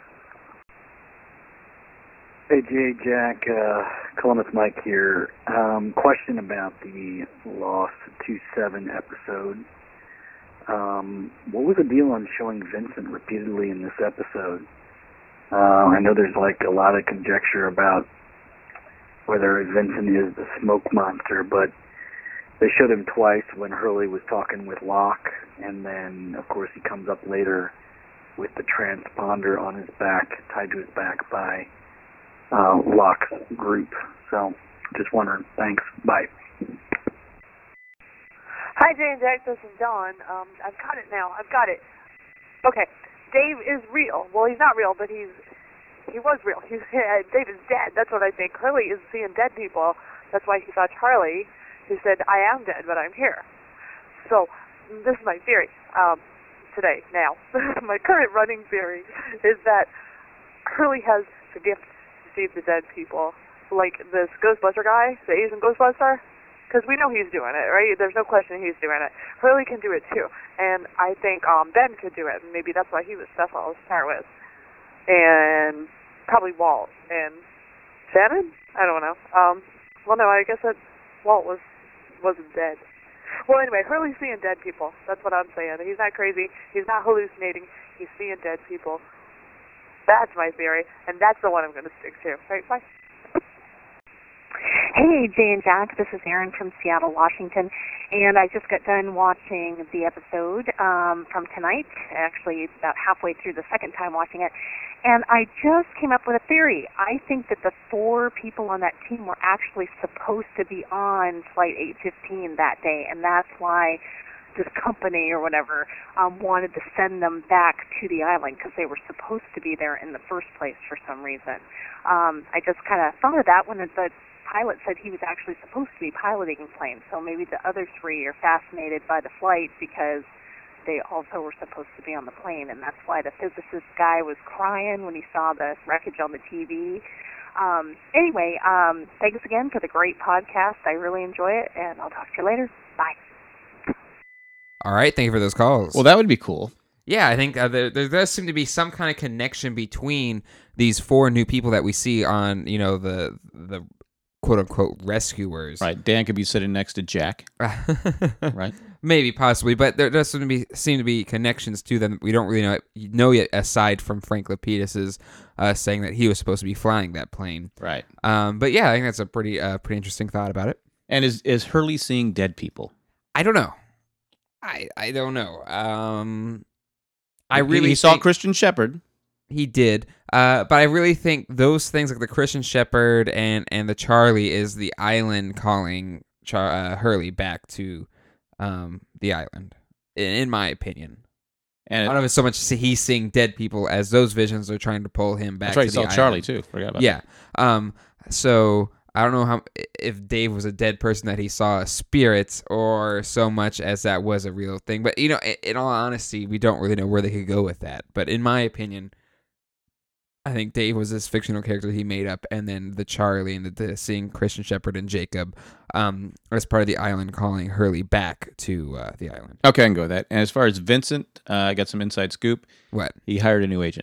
Hey, Jay, Jack, uh, Columbus Mike here. Um, question about the Lost two seven episode. Um, what was the deal on showing Vincent repeatedly in this episode? Uh, I know there's like a lot of conjecture about whether Vincent is the smoke monster, but they showed him twice when Hurley was talking with Locke, and then, of course, he comes up later with the transponder on his back, tied to his back by uh, Locke's group. So, just wondering. Thanks. Bye. Hi, Jay and Jack. This is Dawn. Um, I've got it now. I've got it. Okay. Dave is real. Well, he's not real, but he's he was real. He's uh, Dave is dead. That's what I think. Hurley is seeing dead people. That's why he saw Charlie, who said, "I am dead, but I'm here." So this is my theory um, today. Now, my current running theory is that Hurley has the gift to see the dead people, like this Ghostbuster guy, the Asian Ghostbuster. Because we know he's doing it, right? There's no question he's doing it. Hurley can do it too, and I think um, Ben could do it, and maybe that's why he was special to start with. And probably Walt and Shannon. I don't know. Um, well, no, I guess that Walt was wasn't dead. Well, anyway, Hurley's seeing dead people. That's what I'm saying. He's not crazy. He's not hallucinating. He's seeing dead people. That's my theory, and that's the one I'm going to stick to. Right? Bye. Hey, Jay and Jack, this is Erin from Seattle, Washington, and I just got done watching the episode um, from tonight, actually about halfway through the second time watching it, and I just came up with a theory. I think that the four people on that team were actually supposed to be on Flight eight fifteen that day, and that's why this company or whatever um, wanted to send them back to the island because they were supposed to be there in the first place for some reason. Um, I just kind of thought of that when the pilot said he was actually supposed to be piloting the plane, so maybe the other three are fascinated by the flight because they also were supposed to be on the plane, and that's why the physicist guy was crying when he saw the wreckage on the T V. Um, anyway, um, thanks again for the great podcast. I really enjoy it, and I'll talk to you later. Bye. All right, thank you for those calls. Well, that would be cool. Yeah, I think uh, there, there does seem to be some kind of connection between these four new people that we see on, you know, the the quote-unquote rescuers. Right, Dan could be sitting next to Jack. Right. Maybe, possibly, but there does seem to be seem to be connections to them we don't really know know yet. Aside from Frank Lapidus's uh, saying that he was supposed to be flying that plane, right? Um, but yeah, I think that's a pretty uh, pretty interesting thought about it. And is is Hurley seeing dead people? I don't know. I I don't know. Um, I really he saw think, Christian Shepherd. He did, uh, but I really think those things like the Christian Shepherd and and the Charlie is the island calling Char- uh, Hurley back to. Um, the island, in, in my opinion, and I don't know if it's so much he's seeing dead people as those visions are trying to pull him back. That's right. To He the saw island. Charlie too. Forgot about yeah. that. Um. So I don't know how if Dave was a dead person that he saw a spirit, or so much as that was a real thing. But you know, in, in all honesty, we don't really know where they could go with that. But in my opinion, I think Dave was this fictional character he made up, and then the Charlie and the, the seeing Christian Shepherd and Jacob um, as part of the island calling Hurley back to uh, the island. Okay, I can go with that. And as far as Vincent, uh, I got some inside scoop. What? He hired a new agent.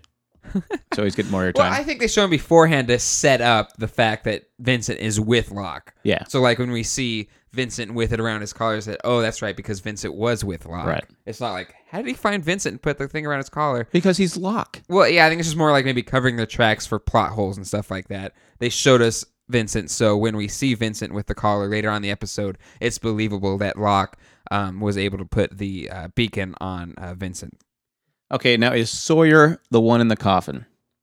So he's getting more airtime. Well, I think they show him beforehand to set up the fact that Vincent is with Locke. Yeah. So like when we see Vincent with it around his collar, that oh, that's right, because Vincent was with Locke. Right. It's not like how did he find Vincent and put the thing around his collar? Because he's Locke. Well, yeah, I think it's just more like maybe covering the tracks for plot holes and stuff like that. They showed us Vincent, so when we see Vincent with the collar later on in the episode, it's believable that Locke um, was able to put the uh, beacon on uh, Vincent. Okay, now is Sawyer the one in the coffin?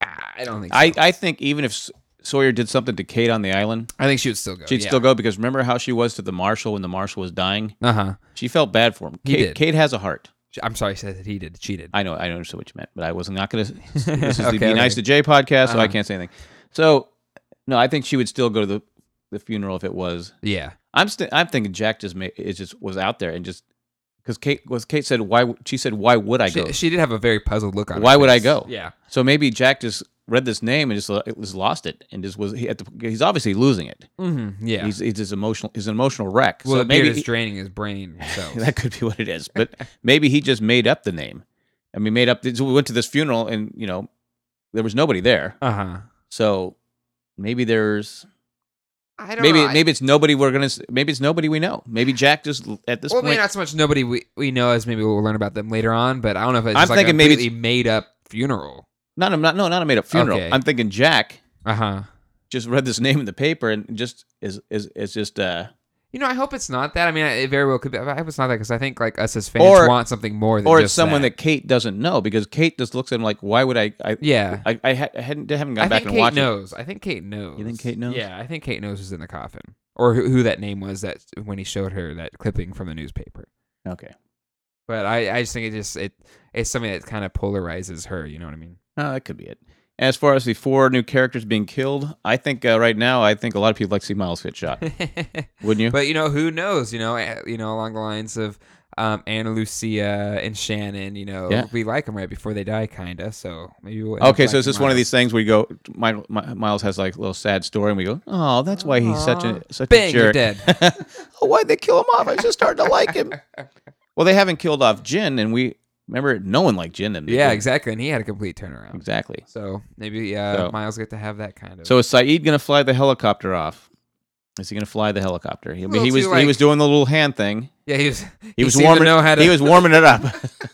I don't think so. I, I think even if Sawyer did something to Kate on the island, I think she would still go. She'd yeah. still go because remember how she was to the marshal when the marshal was dying? Uh-huh. She felt bad for him. He Kate, did. Kate has a heart. I'm sorry, I said that he did. She did. I know. I understood what you meant, but I was not going to. This is Okay, the Be okay. Nice to Jay podcast, so I Uh-huh. can't say anything. So, no, I think she would still go to the, the funeral if it was. Yeah. I'm st- I'm thinking Jack just made, it just was out there and just because Kate was Kate said why w- she said why would I She, go? she did have a very puzzled look on her Why would I face. go? Yeah. So maybe Jack just read this name and just lo- it was lost it and just was he at the, he's obviously losing it. Mm-hmm. Yeah. He's he's just emotional. He's an emotional wreck. Well, so the maybe beard is he- draining his brain. So that could be what it is. But maybe he just made up the name. I mean, made up. So we went to this funeral and you know there was nobody there. Uh huh. So maybe there's. I don't maybe know. I- maybe it's nobody we're gonna. s- Maybe it's nobody we know. Maybe Jack just at this well, point. maybe not so much nobody we, we know as maybe we'll learn about them later on, but I don't know if it's I'm just like thinking a maybe completely made up funeral. Not a not no not a made up funeral. Okay. I'm thinking Jack. Uh huh. Just read this name in the paper and just is is is just uh. You know, I hope it's not that. I mean, it very well could be. I hope it's not that because I think like us as fans Or- want something more than Or just it's someone that. that. Kate doesn't know because Kate just looks at him like, why would I? I Yeah. I I, ha- I hadn't haven't gone I back think and Kate watched knows. I think Kate knows. You think Kate knows? Yeah, I think Kate knows who's in the coffin or who, who that name was that when he showed her that clipping from the newspaper. it. Okay. But I, I just think it just it it's something that kind of polarizes her. You know what I mean? Oh, that could be it. As far as the four new characters being killed, I think uh, right now, I think a lot of people like to see Miles get shot. Wouldn't you? But you know, who knows? You know, eh, you know, along the lines of um, Anna Lucia and Shannon. You know, Yeah. we like them right before they die, kind of. So maybe we'll. end up Okay, so is liking this one of Miles. these things where you go, My, My, Miles has like a little sad story, and we go, oh, that's why he's such a Aw. such Bang, a you're jerk. dead. Oh, why'd they kill him off? I just started to like him. Well, they haven't killed off Jin, and we remember no one liked Jin. Then Yeah, exactly, and he had a complete turnaround. exactly. So maybe uh, So- Miles get to have that kind of. So is Saeed gonna fly the helicopter off? Is he gonna fly the helicopter? He, I mean, Well, he was too, he like- was doing the little hand thing. yeah, he was. He, He, was seemed to warming. know how to. He was warming it up.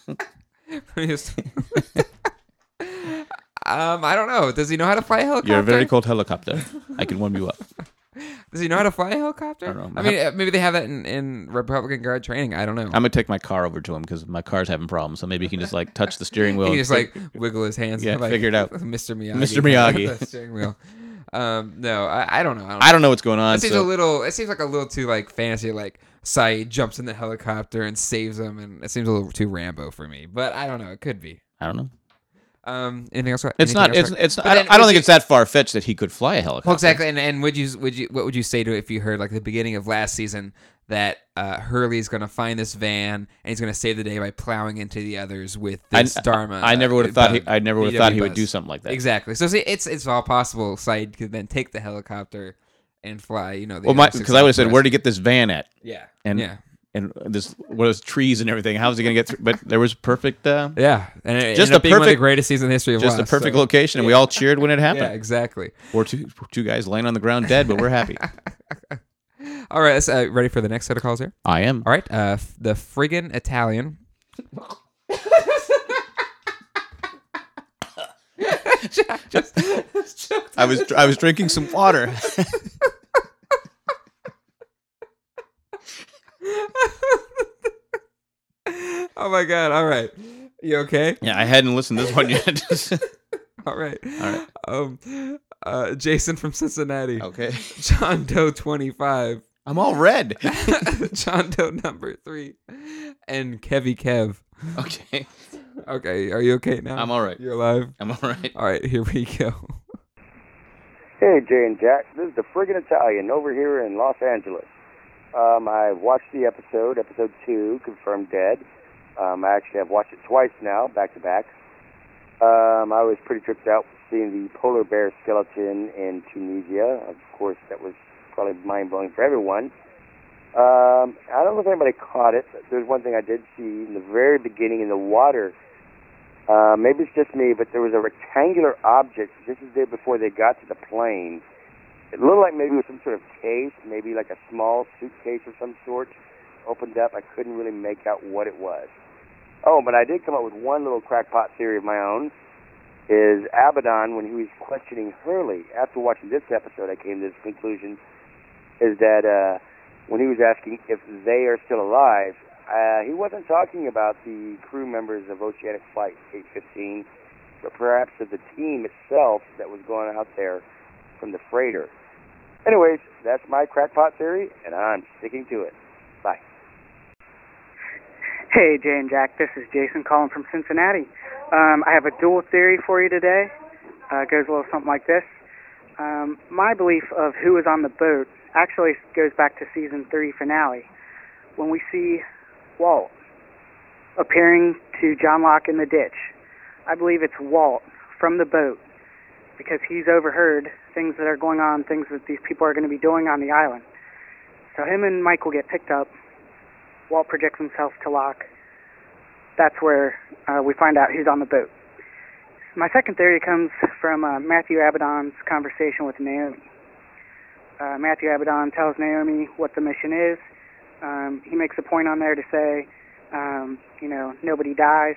He was- um, I don't know. Does he know how to fly a helicopter? You're a very cold helicopter. I can warm you up. Does he know how to fly a helicopter? I don't know. I mean, uh, maybe they have that in, in Republican Guard training. I don't know. I'm gonna take my car over to him because my car's having problems. So maybe he can just like touch the steering wheel. He and just fig- like wiggle his hands. Yeah, like, figure it out. Mister Miyagi. Mister Miyagi. with the steering wheel. Um, no, I, I don't know. I don't, I don't know what's going on. It seems so- a little. It seems like a little too like fantasy. Like Saeed jumps in the helicopter and saves him, and it seems a little too Rambo for me. But I don't know. It could be. I don't know. Um, anything else? It's anything not. else? It's. It's. But I then don't, I don't would think you- it's that far fetched that he could fly a helicopter. Well, exactly. And and would you would you what would you say to it if you heard like the beginning of last season that uh, Hurley's going to find this van and he's going to save the day by plowing into the others with I- this Dharma? I never would have uh, thought. He, I never would have V thought W he would bus. do something like that. Exactly. So see, it's it's all possible. Saeed could then take the helicopter and fly. You know, the Well, my other six because I would have said, Southwest. where would he get this van at? Yeah. And Yeah. and this what is trees and everything? How's he gonna get through? But there was perfect. Uh, Yeah, and it just ended up a being one of the perfect greatest seasons in the history of Just a Lost, perfect so- location, and we all cheered when it happened. Yeah, exactly. Or two two guys laying on the ground dead, but we're happy. All right, so, uh, ready for the next set of calls here? I am. All right, uh, f- the friggin' Italian. just, I was I was drinking some water. Oh my god! All right, you okay? Yeah, I hadn't listened to this one yet. All right, all right. Um, uh, Jason from Cincinnati. Okay. John Doe twenty-five. I'm all red. John Doe number three, and Kevy Kev. Okay. Okay, are you okay now? I'm all right. You're alive? I'm all right. All right, here we go. Hey, Jay and Jack. This is the friggin' Italian over here in Los Angeles. Um, I watched the episode, episode two, Confirmed Dead. Um, I actually have watched it twice now, back to back. Um, I was pretty tripped out seeing the polar bear skeleton in Tunisia. Of course, that was probably mind-blowing for everyone. Um, I don't know if anybody caught it, but there's one thing I did see in the very beginning in the water. Uh, maybe it's just me, but there was a rectangular object just as they before they got to the plane. It looked like maybe it was some sort of case, maybe like a small suitcase of some sort. Opened up, I couldn't really make out what it was. Oh, but I did come up with one little crackpot theory of my own. Is Abaddon, when he was questioning Hurley, after watching this episode, I came to this conclusion, is that uh, when he was asking if they are still alive, uh, he wasn't talking about the crew members of Oceanic Flight eight fifteen, but perhaps of the team itself that was going out there from the freighter. Anyways, that's my crackpot theory, and I'm sticking to it. Bye. Hey, Jay and Jack, this is Jason calling from Cincinnati. Um, I have a dual theory for you today. Uh, it goes a little something like this. Um, my belief of who is on the boat actually goes back to season three finale, when we see Walt appearing to John Locke in the ditch. I believe it's Walt from the boat, because he's overheard things that are going on, things that these people are going to be doing on the island. So him and Mike will get picked up. Walt projects himself to Locke. That's where uh, we find out who's on the boat. My second theory comes from uh, Matthew Abaddon's conversation with Naomi. Uh, Matthew Abaddon tells Naomi what the mission is. Um, he makes a point on there to say, um, you know, nobody dies.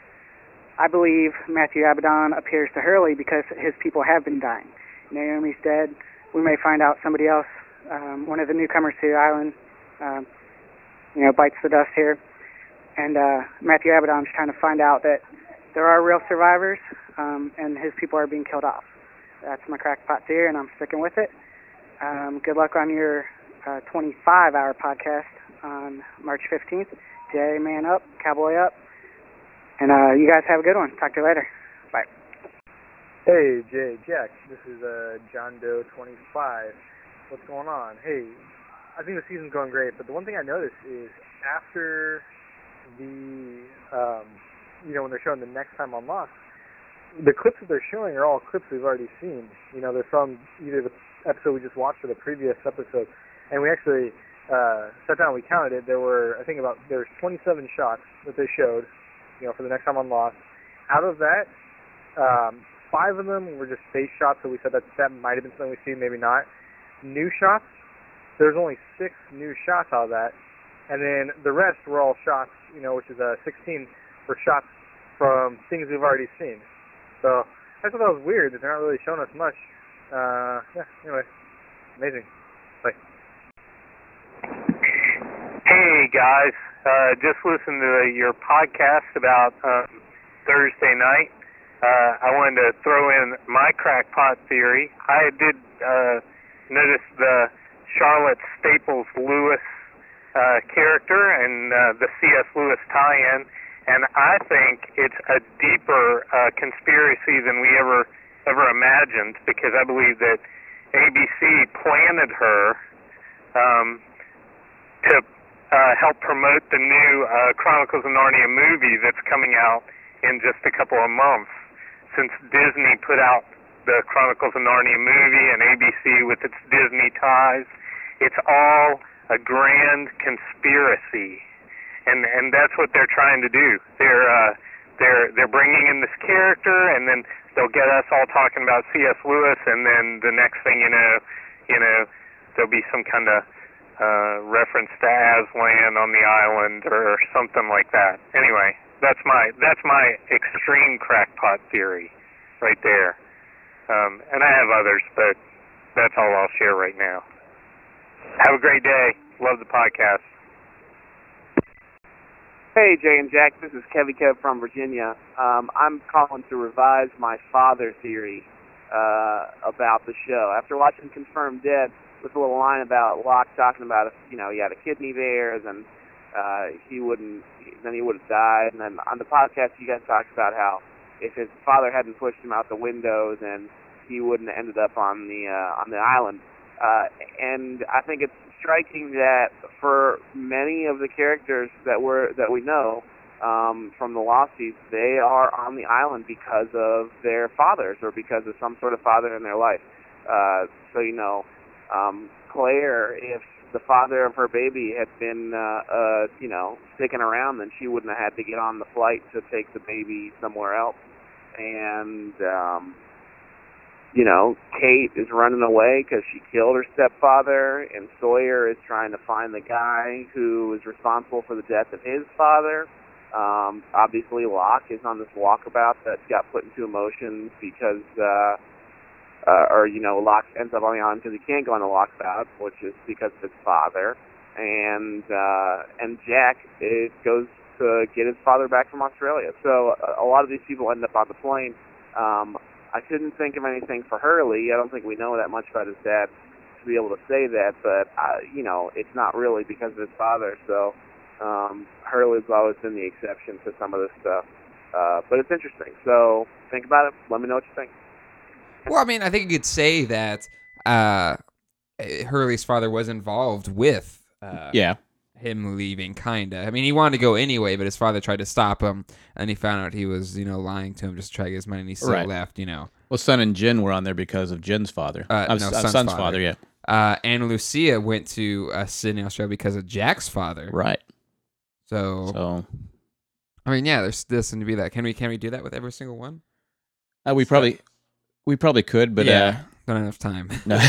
I believe Matthew Abaddon appears to Hurley because his people have been dying. Naomi's dead. We may find out somebody else, um, one of the newcomers to the island, um, you know, bites the dust here. And uh, Matthew Abaddon's trying to find out that there are real survivors, um, and his people are being killed off. That's my crackpot theory, and I'm sticking with it. Um, good luck on your uh, twenty-five hour podcast on March fifteenth. Jay, man up, cowboy up. And uh, you guys have a good one. Talk to you later. Bye. Hey, Jay, Jack. This is uh, John Doe twenty-five. What's going on? Hey, I think the season's going great, but the one thing I noticed is after the, um, you know, when they're showing the next time on Lost, the clips that they're showing are all clips we've already seen. You know, they're from either the episode we just watched or the previous episode. And we actually uh, sat down and we counted it. There were, I think, about, there was twenty-seven shots that they showed, you know, for the next time on Lost. Out of that, um, five of them were just face shots, so we said that that might have been something we've seen, maybe not. New shots, there's only six new shots out of that. And then the rest were all shots, you know, which is uh, sixteen were shots from things we've already seen. So I thought that was weird that they're not really showing us much. Uh, yeah, anyway, amazing. Bye. Hey guys, uh, just listened to your podcast about um, Thursday night. Uh, I wanted to throw in my crackpot theory. I did uh, notice the Charlotte Staples Lewis uh, character and uh, the C S. Lewis tie-in, and I think it's a deeper uh, conspiracy than we ever ever imagined, because I believe that A B C planted her um, to uh, help promote the new uh, Chronicles of Narnia movie that's coming out in just a couple of months. Since Disney put out the Chronicles of Narnia movie and A B C with its Disney ties, it's all a grand conspiracy, and and that's what they're trying to do. They're uh, they're they're bringing in this character, and then they'll get us all talking about C S. Lewis, and then the next thing you know, you know, there'll be some kind of uh, reference to Aslan on the island or something like that. Anyway, that's my that's my extreme crackpot theory right there. Um, and I have others, but that's all I'll share right now. Have a great day. Love the podcast. Hey, Jay and Jack, this is Kevy Kev from Virginia. Um, I'm calling to revise my father theory uh, about the show. After watching Confirmed Dead, with a little line about Locke talking about, if, you know, he had a kidney there, then uh, he wouldn't, then he would have died. And then on the podcast, you guys talked about how if his father hadn't pushed him out the window, then he wouldn't have ended up on the uh, on the island. Uh, and I think it's striking that for many of the characters that were that we know um, from the Lost Seeds, they are on the island because of their fathers or because of some sort of father in their life. Uh, so you know, um, Claire, if the father of her baby had been uh, uh, you know sticking around, then she wouldn't have had to get on the flight to take the baby somewhere else. And um, you know, Kate is running away because she killed her stepfather, and Sawyer is trying to find the guy who is responsible for the death of his father. Um, obviously, Locke is on this walkabout that got put into motion because, uh, uh, or, you know, Locke ends up on the island because he can't go on the walkabout, which is because of his father. And, uh, and Jack it goes to get his father back from Australia. So a, a lot of these people end up on the plane. Um, I couldn't think of anything for Hurley. I don't think we know that much about his dad to be able to say that, but, uh, you know, it's not really because of his father. So um, Hurley's always been the exception to some of this stuff. Uh, but it's interesting. So think about it. Let me know what you think. Well, I mean, I think you could say that uh, Hurley's father was involved with uh, yeah. him leaving, kind of. I mean, he wanted to go anyway, but his father tried to stop him, and he found out he was, you know, lying to him just to try to get his money, and he still Right. left, you know. Well, Sun and Jin were on there because of Jin's father. Uh, uh, no, uh, Sun's, Sun's father. father, yeah. Uh, and Lucia went to uh, Sydney, Australia because of Jack's father. Right. So, So, I mean, yeah, there's this and to be that. Can we can we do that with every single one? uh, we probably we probably could, but yeah, uh, don't have enough time. No.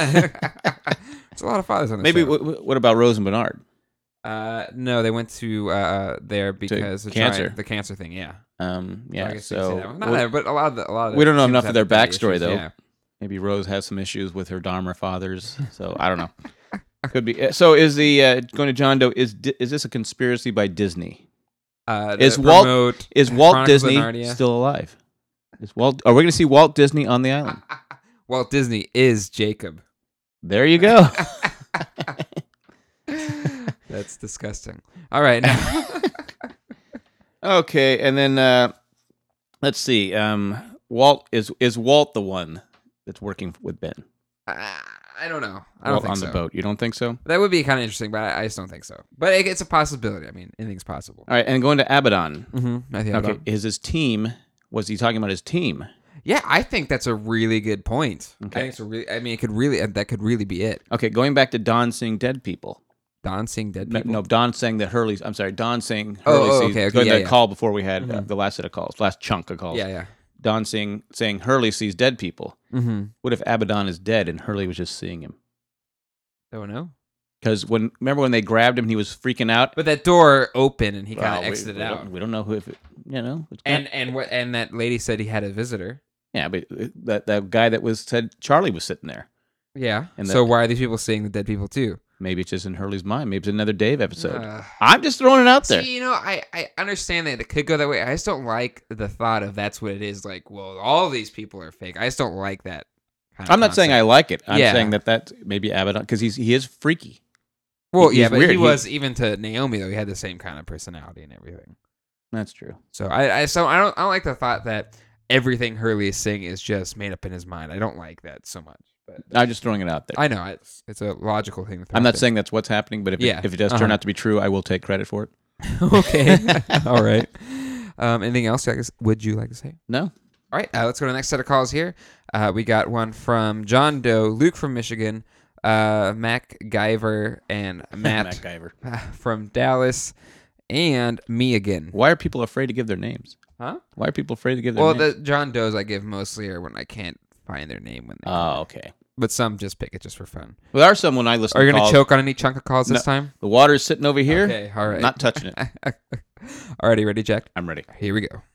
It's a lot of fathers on the maybe show. w- w- what about Rose and Bernard? Uh, no, they went to uh there because of cancer. trying- the cancer thing. Yeah. Um, So I yeah. guess you could say So, that one. Not we- there, but a lot of the, a lot of we the don't know teams enough have of their daddy backstory issues, though. Yeah. Maybe Rose has some issues with her Dharma fathers. So I don't know. Could be. Uh, So is the uh, going to John Doe? Is Di- is this a conspiracy by Disney? Uh, is to Walt promote is Walt Chronicles of Disney Narnia. still alive? Is Walt? Are we going to see Walt Disney on the island? Walt Disney is Jacob. There you go. That's disgusting. All right. Now. Okay, and then uh, let's see. Um, Walt is is Walt the one that's working with Ben? I don't know. I don't Walt think on so. the boat. You don't think so? That would be kind of interesting, but I, I just don't think so. But it, it's a possibility. I mean, anything's possible. All right, and going to Abaddon. Mm-hmm. Matthew Okay, Abaddon. is his team? Was he talking about his team? Yeah, I think that's a really good point. Okay. I think it's a really. I mean, it could really. That could really be it. Okay, going back to Don seeing dead people. Don seeing dead No, people. no, Don saying that Hurley's. I'm sorry, Don saying Oh, Hurley oh, sees. okay, okay, going to yeah, that yeah. call before we had uh, Mhm. the last set of calls, last chunk of calls. Yeah, yeah. Don saying saying Hurley sees dead people. Mm-hmm. What if Abaddon is dead and Hurley was just seeing him? Don't know. Because when remember when they grabbed him, he was freaking out. But that door opened and he Well, kind of we- exited we out. Don't, we don't know who if it, you know. It's And not- and what and that lady said he had a visitor. yeah, but uh, that that guy that was said Charlie was sitting there. Yeah. And so that- why are these people seeing the dead people too? Maybe it's just in Hurley's mind. Maybe it's another Dave episode. Ugh. I'm just throwing it out there. See, you know, I, I understand that it could go that way. I just don't like the thought of that's what it is. Like, well, all these people are fake. I just don't like that. Kind of I'm not saying I concept. like it. I'm Yeah. saying that that maybe Abaddon because he's he is freaky. Well, He- yeah, he's but weird. he He- was even to Naomi though. He had the same kind of personality and everything. That's true. So I, I so I don't I don't like the thought that everything Hurley is saying is just made up in his mind. I don't like that so much. But I'm just throwing it out there. I know it's it's a logical thing. To throw I'm out not there. saying that's what's happening, but if Yeah. it, if it does turn Uh-huh. out to be true, I will take credit for it. Okay. All right. Um, anything else you like to- would you like to say? No. All right. Uh, let's go to the next set of calls here. Uh, we got one from John Doe, Luke from Michigan, uh, Mac Guyver, and Matt MacGyver. uh, from Dallas, and me again. Why are people afraid to give their names? Huh? Why are people afraid to give their Well, names? the John Does I give mostly are when I can't find their name when they. Oh, okay. but some just pick it just for fun. Well, there are some when I listen Are you to going to calls- choke on any chunk of calls this No, time? The water's sitting over here. Okay, all right. Not touching it. Alrighty, ready, Jack? I'm ready. Here we go.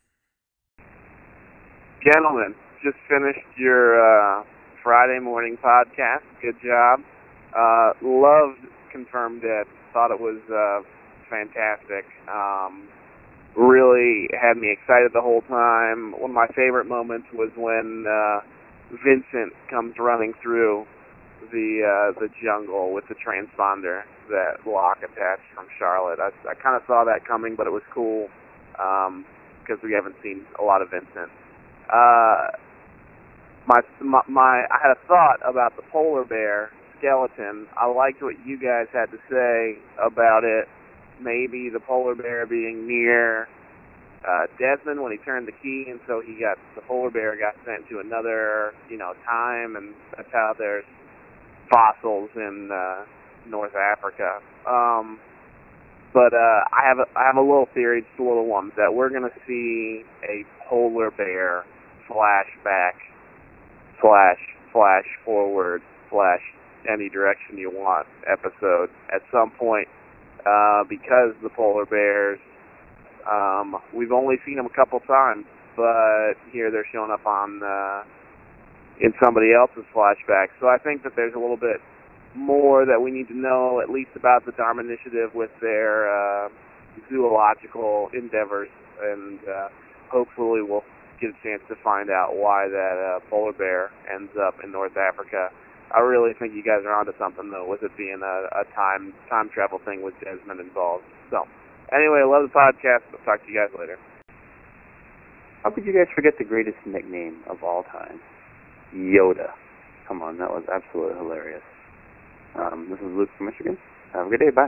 Gentlemen, just finished your uh, Friday morning podcast. Good job. Uh, loved Confirmed Dead. Thought it was uh, fantastic. Um, really had me excited the whole time. One of my favorite moments was when uh, Vincent comes running through the uh, the jungle with the transponder that Locke attached from Charlotte. I, I kind of saw that coming, but it was cool because um, we haven't seen a lot of Vincent. Uh, my, my my I had a thought about the polar bear skeleton. I liked what you guys had to say about it. Maybe the polar bear being near uh, Desmond when he turned the key, and so he got the polar bear got sent to another, you know, time, and that's how there's fossils in uh, North Africa. Um, but uh, I have a, I have a little theory, just a little one, that we're going to see a polar bear flashback, slash flash forward, slash any direction you want episode at some point. Uh, because the polar bears, um, we've only seen them a couple times, but here they're showing up on uh, in somebody else's flashback. So I think that there's a little bit more that we need to know, at least about the Dharma Initiative with their uh, zoological endeavors, and uh, hopefully we'll get a chance to find out why that uh, polar bear ends up in North Africa. I really think you guys are onto something, though, with it being a, a time time travel thing with Desmond involved. So, anyway, I love the podcast. I'll talk to you guys later. How could you guys forget the greatest nickname of all time? Yoda. Come on, that was absolutely hilarious. Um, this is Luke from Michigan. Have a good day. Bye.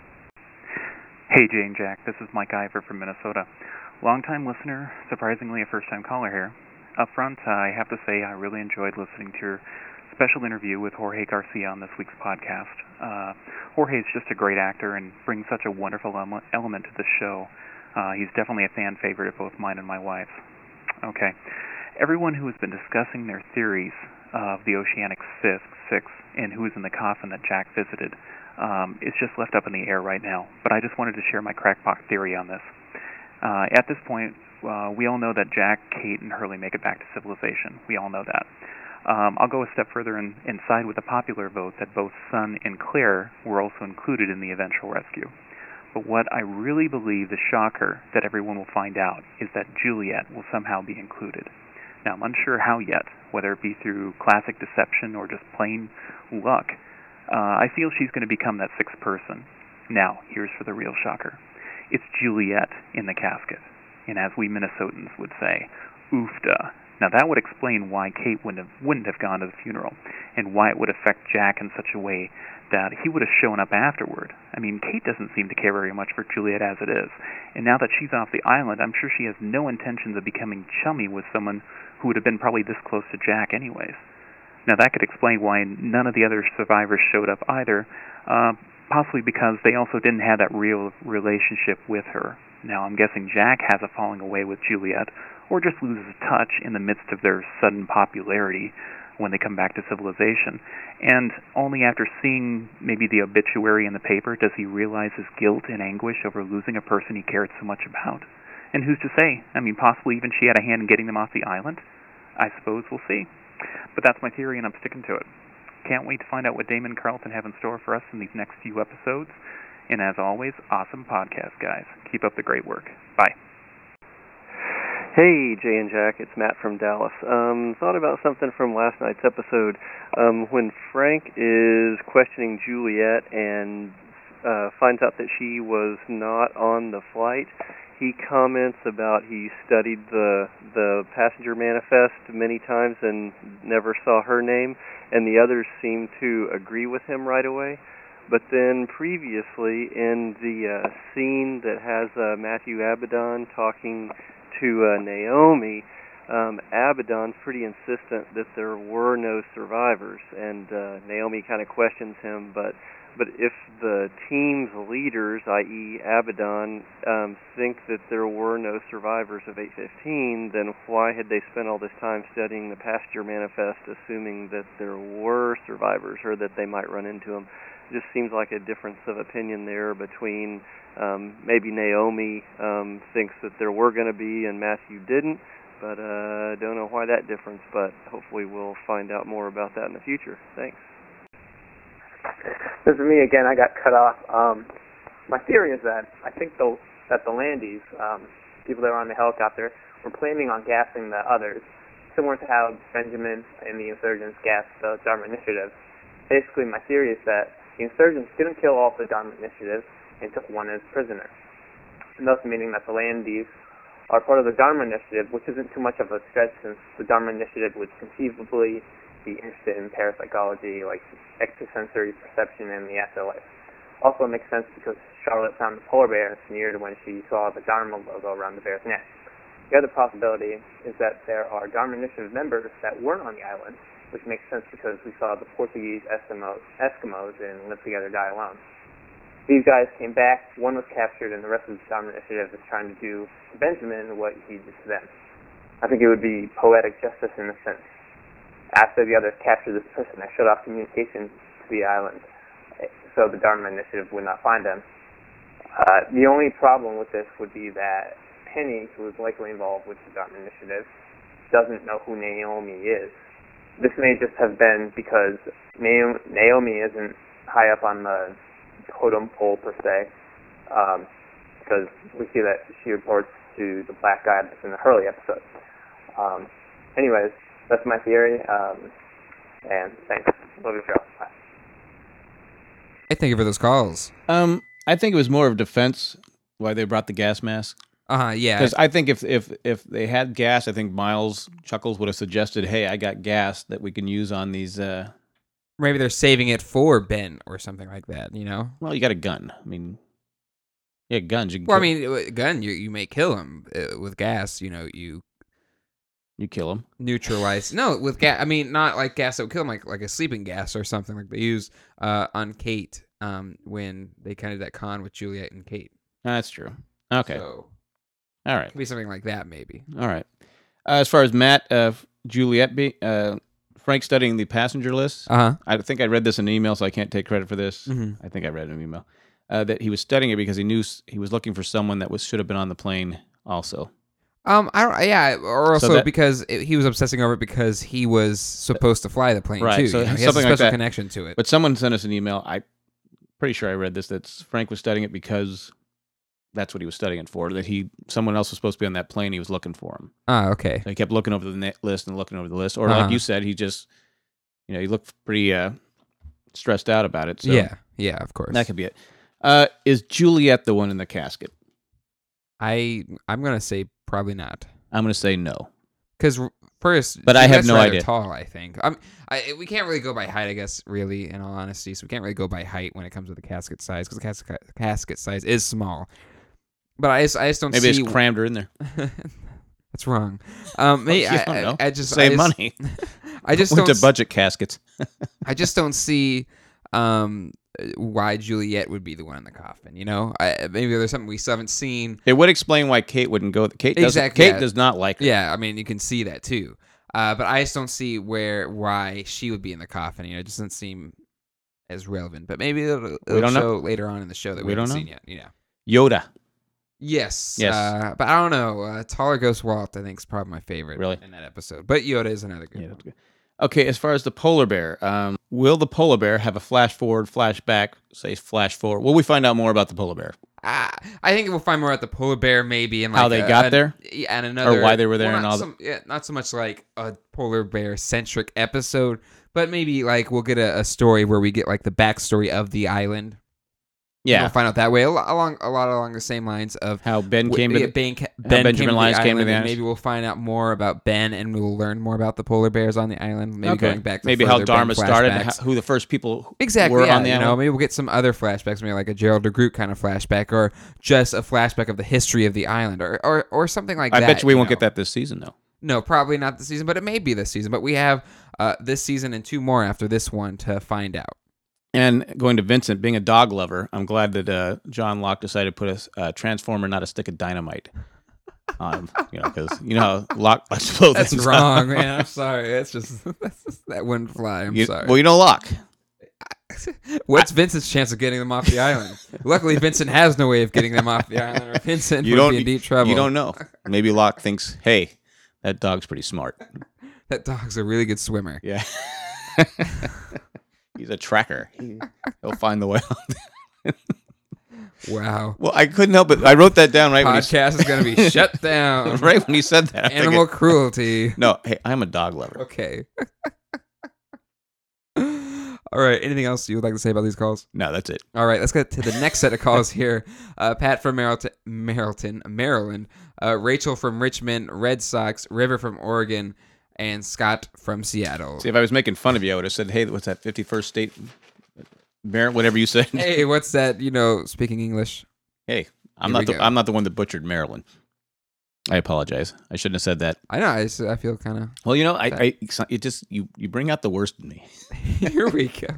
Hey, Jay and Jack. This is Mike Ivor from Minnesota. Long-time listener, surprisingly a first-time caller here. Up front, uh, I have to say I really enjoyed listening to your special interview with Jorge Garcia on this week's podcast. Uh, Jorge is just a great actor and brings such a wonderful ele- element to the show. Uh, he's definitely a fan favorite of both mine and my wife's. Okay. Everyone who has been discussing their theories of the Oceanic Six, six and who is in the coffin that Jack visited um, is just left up in the air right now. But I just wanted to share my crackpot theory on this. Uh, at this point, uh, we all know that Jack, Kate, and Hurley make it back to civilization. We all know that. Um, I'll go a step further and, and side with the popular vote that both Sun and Claire were also included in the eventual rescue. But what I really believe the shocker that everyone will find out is that Juliet will somehow be included. Now, I'm unsure how yet, whether it be through classic deception or just plain luck. Uh, I feel she's going to become that sixth person. Now, here's for the real shocker. It's Juliet in the casket. And as we Minnesotans would say, oofda. Now, that would explain why Kate wouldn't have, wouldn't have gone to the funeral, and why it would affect Jack in such a way that he would have shown up afterward. I mean, Kate doesn't seem to care very much for Juliet as it is, and now that she's off the island, I'm sure she has no intentions of becoming chummy with someone who would have been probably this close to Jack anyways. Now, that could explain why none of the other survivors showed up either, uh, possibly because they also didn't have that real relationship with her. Now, I'm guessing Jack has a falling away with Juliet, or just loses touch in the midst of their sudden popularity when they come back to civilization. And only after seeing maybe the obituary in the paper does he realize his guilt and anguish over losing a person he cared so much about. And who's to say? I mean, possibly even she had a hand in getting them off the island. I suppose we'll see. But that's my theory, and I'm sticking to it. Can't wait to find out what Damon and Carlton have in store for us in these next few episodes. And as always, awesome podcast, guys. Keep up the great work. Bye. Hey, Jay and Jack, it's Matt from Dallas. Um, thought about something from last night's episode. Um, when Frank is questioning Juliet and uh, finds out that she was not on the flight, he comments about he studied the the passenger manifest many times and never saw her name, and the others seem to agree with him right away. But then previously in the uh, scene that has uh, Matthew Abaddon talking to uh, Naomi, um, Abaddon's pretty insistent that there were no survivors, and uh, Naomi kind of questions him, but but if the team's leaders, that is. Abaddon, um, think that there were no survivors of eight fifteen, then why had they spent all this time studying the passenger manifest, assuming that there were survivors or that they might run into them? It just seems like a difference of opinion there between um, maybe Naomi um, thinks that there were going to be and Matthew didn't, but I uh, don't know why that difference, but hopefully we'll find out more about that in the future. Thanks. This is me again. I got cut off. Um, my theory is that I think the, that the Landies, um, people that were on the helicopter, were planning on gassing the others, similar to how Benjamin and the insurgents gassed the Dharma Initiative. Basically, my theory is that the insurgents didn't kill all of the Dharma Initiative and took one as prisoner, and thus meaning that the Landies are part of the Dharma Initiative, which isn't too much of a stretch since the Dharma Initiative would conceivably be interested in parapsychology, like extrasensory perception and the afterlife. Also, it makes sense because Charlotte found the polar bear and sneered when she saw the Dharma logo around the bear's neck. The other possibility is that there are Dharma Initiative members that weren't on the island, which makes sense because we saw the Portuguese Eskimos, Eskimos in Live Together, Die Alone. These guys came back, one was captured, and the rest of the Dharma Initiative is trying to do to Benjamin what he did to them. I think it would be poetic justice in a sense. After the others captured this person, I shut off communication to the island, so the Dharma Initiative would not find them. Uh, the only problem with this would be that Penny, who is likely involved with the Dharma Initiative, doesn't know who Naomi is. This may just have been because Naomi isn't high up on the totem pole per se, um, because we see that she reports to the black guy that's in the Hurley episode. Um, anyways, that's my theory, um, and thanks. Love your show. Bye. Hey, thank you for those calls. Um, I think it was more of defense why they brought the gas mask. Uh-huh, yeah. Because I think if, if if they had gas, I think Miles Chuckles would have suggested, hey, I got gas that we can use on these... Uh... Maybe they're saving it for Ben or something like that, you know? Well, you got a gun. I mean, yeah, guns. You can well, kill. I mean, a gun, you, you may kill him. Uh, with gas, you know, you... You kill him. Neutralize. No, with gas. I mean, not like gas that would kill him, like like a sleeping gas or something like they use uh, on Kate um, when they kind of did that con with Juliet and Kate. That's true. Okay. So, all right. Could be something like that, maybe. All right. Uh, as far as Matt, uh, Juliet, be, uh, Frank studying the passenger list. Uh-huh. I think I read this in an email, so I can't take credit for this. Mm-hmm. I think I read it in an email. Uh, that he was studying it because he knew he was looking for someone that was should have been on the plane also. Um, I don't, yeah, or also So that- because it, he was obsessing over it because he was supposed to fly the plane Right, too. so you know? He has a something special like that. connection to it. But someone sent us an email. I'm pretty sure I read this. That Frank was studying it because that's what he was studying it for. That he someone else was supposed to be on that plane. He was looking for him. Ah, okay. So he kept looking over the net list and looking over the list. Or Uh-huh. like you said, he just, you know, he looked pretty uh, stressed out about it. So Yeah, yeah, of course. that could be it. Uh, is Juliet the one in the casket? I I'm gonna say probably not. I'm going to say no. Because first, But I have Juliet's no rather idea. Tall, I think. I'm, I we can't really go by height, I guess. Really, in all honesty, so we can't really go by height when it comes to the casket size because the casket casket size is small. But I just I just don't Maybe see. it's crammed her in there. That's wrong. Um, maybe You I, don't I, know. I just Save I just, money. I just Went don't to budget caskets. I just don't see um why Juliet would be the one in the coffin. You know, I, maybe there's something we still haven't seen. It would explain why Kate wouldn't go. Kate doesn't. Exactly. Kate yeah. does not like her. Yeah, I mean, you can see that too. Uh, but I just don't see where why she would be in the coffin. You know, it just doesn't seem as relevant. But maybe it'll, it'll don't know. show later on in the show that we, We don't haven't know. seen yet. Yeah. Yoda. Yes. Yes. Uh, but I don't know. Uh, Taller Ghost Walt, I think, is probably my favorite. Really? In that episode. But Yoda is another good Yeah, one. that's good. Okay, as far as the polar bear, um, will the polar bear have a flash forward, flash back, say flash forward? Will we find out more about the polar bear? Uh, I think we'll find more at the polar bear, maybe, and like How they a- got a- there? yeah, and another, Or why they were there well, and not all some, yeah, not so much like a polar bear centric episode, but maybe like we'll get a, a story where we get like the backstory of the island. Yeah. We'll find out that way a lot along a lot along the same lines of How Ben w- came to yeah, the- Ben, ca- how Ben Benjamin came Lyons to the came to island, the and island. maybe we'll find out more about Ben, and we'll learn more about the polar bears on the island. Maybe Okay. going back to Maybe how further Ben Dharma started, and flashbacks. how- who the first people Exactly, were yeah, on the you know, island. maybe we'll get some other flashbacks, maybe like a Gerald de Groot kind of flashback, or just a flashback of the history of the island, or or, or something like I that. bet you we you won't know. get that this season, though. No, probably not this season, but it may be this season. But we have uh, this season and two more after this one to find out. And going to Vincent, being a dog lover, I'm glad that uh, John Locke decided to put a uh, transformer, not a stick of dynamite. Um, you know, because you know how Locke likes to blow That's things wrong, up. man. I'm sorry. That's just, that's just that wouldn't fly. I'm You- sorry. Well, you know Locke. What's Vincent's chance of getting them off the island? Luckily, Vincent has no way of getting them off the island, or Vincent You would don't. be in deep trouble. You don't know. Maybe Locke thinks, "Hey, that dog's pretty smart." That dog's a really good swimmer. Yeah. He's a tracker. He, he'll find the way. Wow. Well, I couldn't help it. I wrote that down right. Podcast when is going to be shut down. Right when he said that. I'm Animal thinking, cruelty. No, hey, I'm a dog lover. Okay. All right. Anything else you would like to say about these calls? No, that's it. All right. Let's get to the next set of calls here. Uh, Pat from Maryland, Maryland, Maryland. Uh, Rachel from Richmond, Red Sox, River from Oregon, and Scott from Seattle. See, if I was making fun of you, I would have said, "Hey, what's that? fifty-first state, Maryland, whatever you said." Hey, what's that? You know, speaking English. Hey, I'm Here not we the go. I'm not the one that butchered Maryland. I apologize. I shouldn't have said that. I know. I, just- I feel kind of. Well, you know, I, I it just you you bring out the worst in me. Here we go.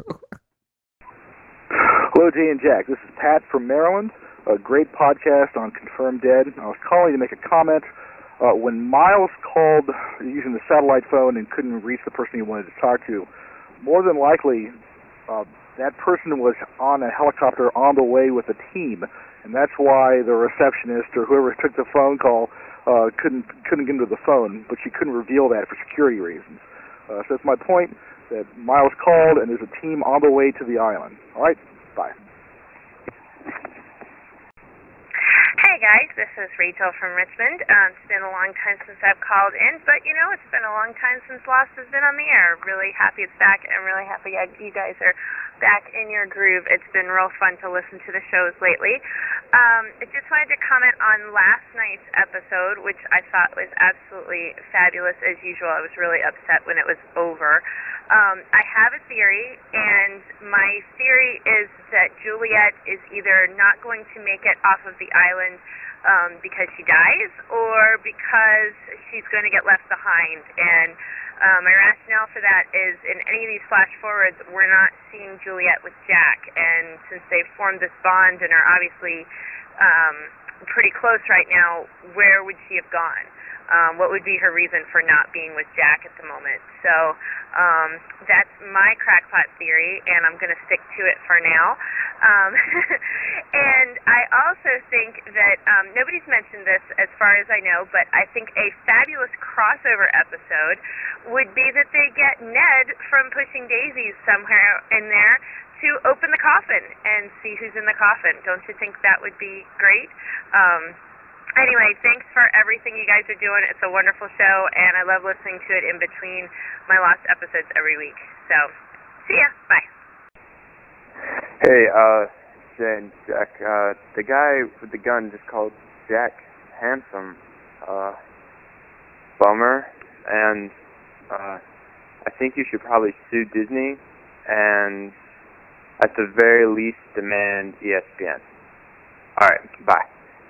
Hello, Jay and Jack. This is Pat from Maryland. A great podcast on Confirmed Dead. I was calling to make a comment. Uh, when Miles called using the satellite phone and couldn't reach the person he wanted to talk to, more than likely uh, that person was on a helicopter on the way with a team, and that's why the receptionist or whoever took the phone call uh, couldn't couldn't get into the phone, but she couldn't reveal that for security reasons. Uh, so that's my point, that Miles called and there's a team on the way to the island. All right? Bye. Hey guys, this is Rachel from Richmond. Um, it's been a long time since I've called in, but you know, it's been a long time since Lost has been on the air. Really happy it's back. I'm really happy you guys are back in your groove. It's been real fun to listen to the shows lately. Um, I just wanted to comment on last night's episode, which I thought was absolutely fabulous as usual. I was really upset when it was over. Um, I have a theory, and my theory is that Juliet is either not going to make it off of the island um, because she dies, or because she's going to get left behind. And uh, my rationale for that is, in any of these flash forwards, we're not seeing Juliet with Jack, and since they've formed this bond and are obviously um, pretty close right now, where would she have gone? Um, what would be her reason for not being with Jack at the moment? So um, that's my crackpot theory, and I'm going to stick to it for now. Um, and I also think that um, nobody's mentioned this as far as I know, but I think a fabulous crossover episode would be that they get Ned from Pushing Daisies somewhere in there to open the coffin and see who's in the coffin. Don't you think that would be great? Um, Anyway, thanks for everything you guys are doing. It's a wonderful show, and I love listening to it in between my Lost episodes every week. So, see ya. Bye. Hey, uh, Jay and Jack, uh, the guy with the gun just called Jack handsome. Uh, bummer. And, uh, I think you should probably sue Disney and, at the very least, demand E S P N. Alright, bye.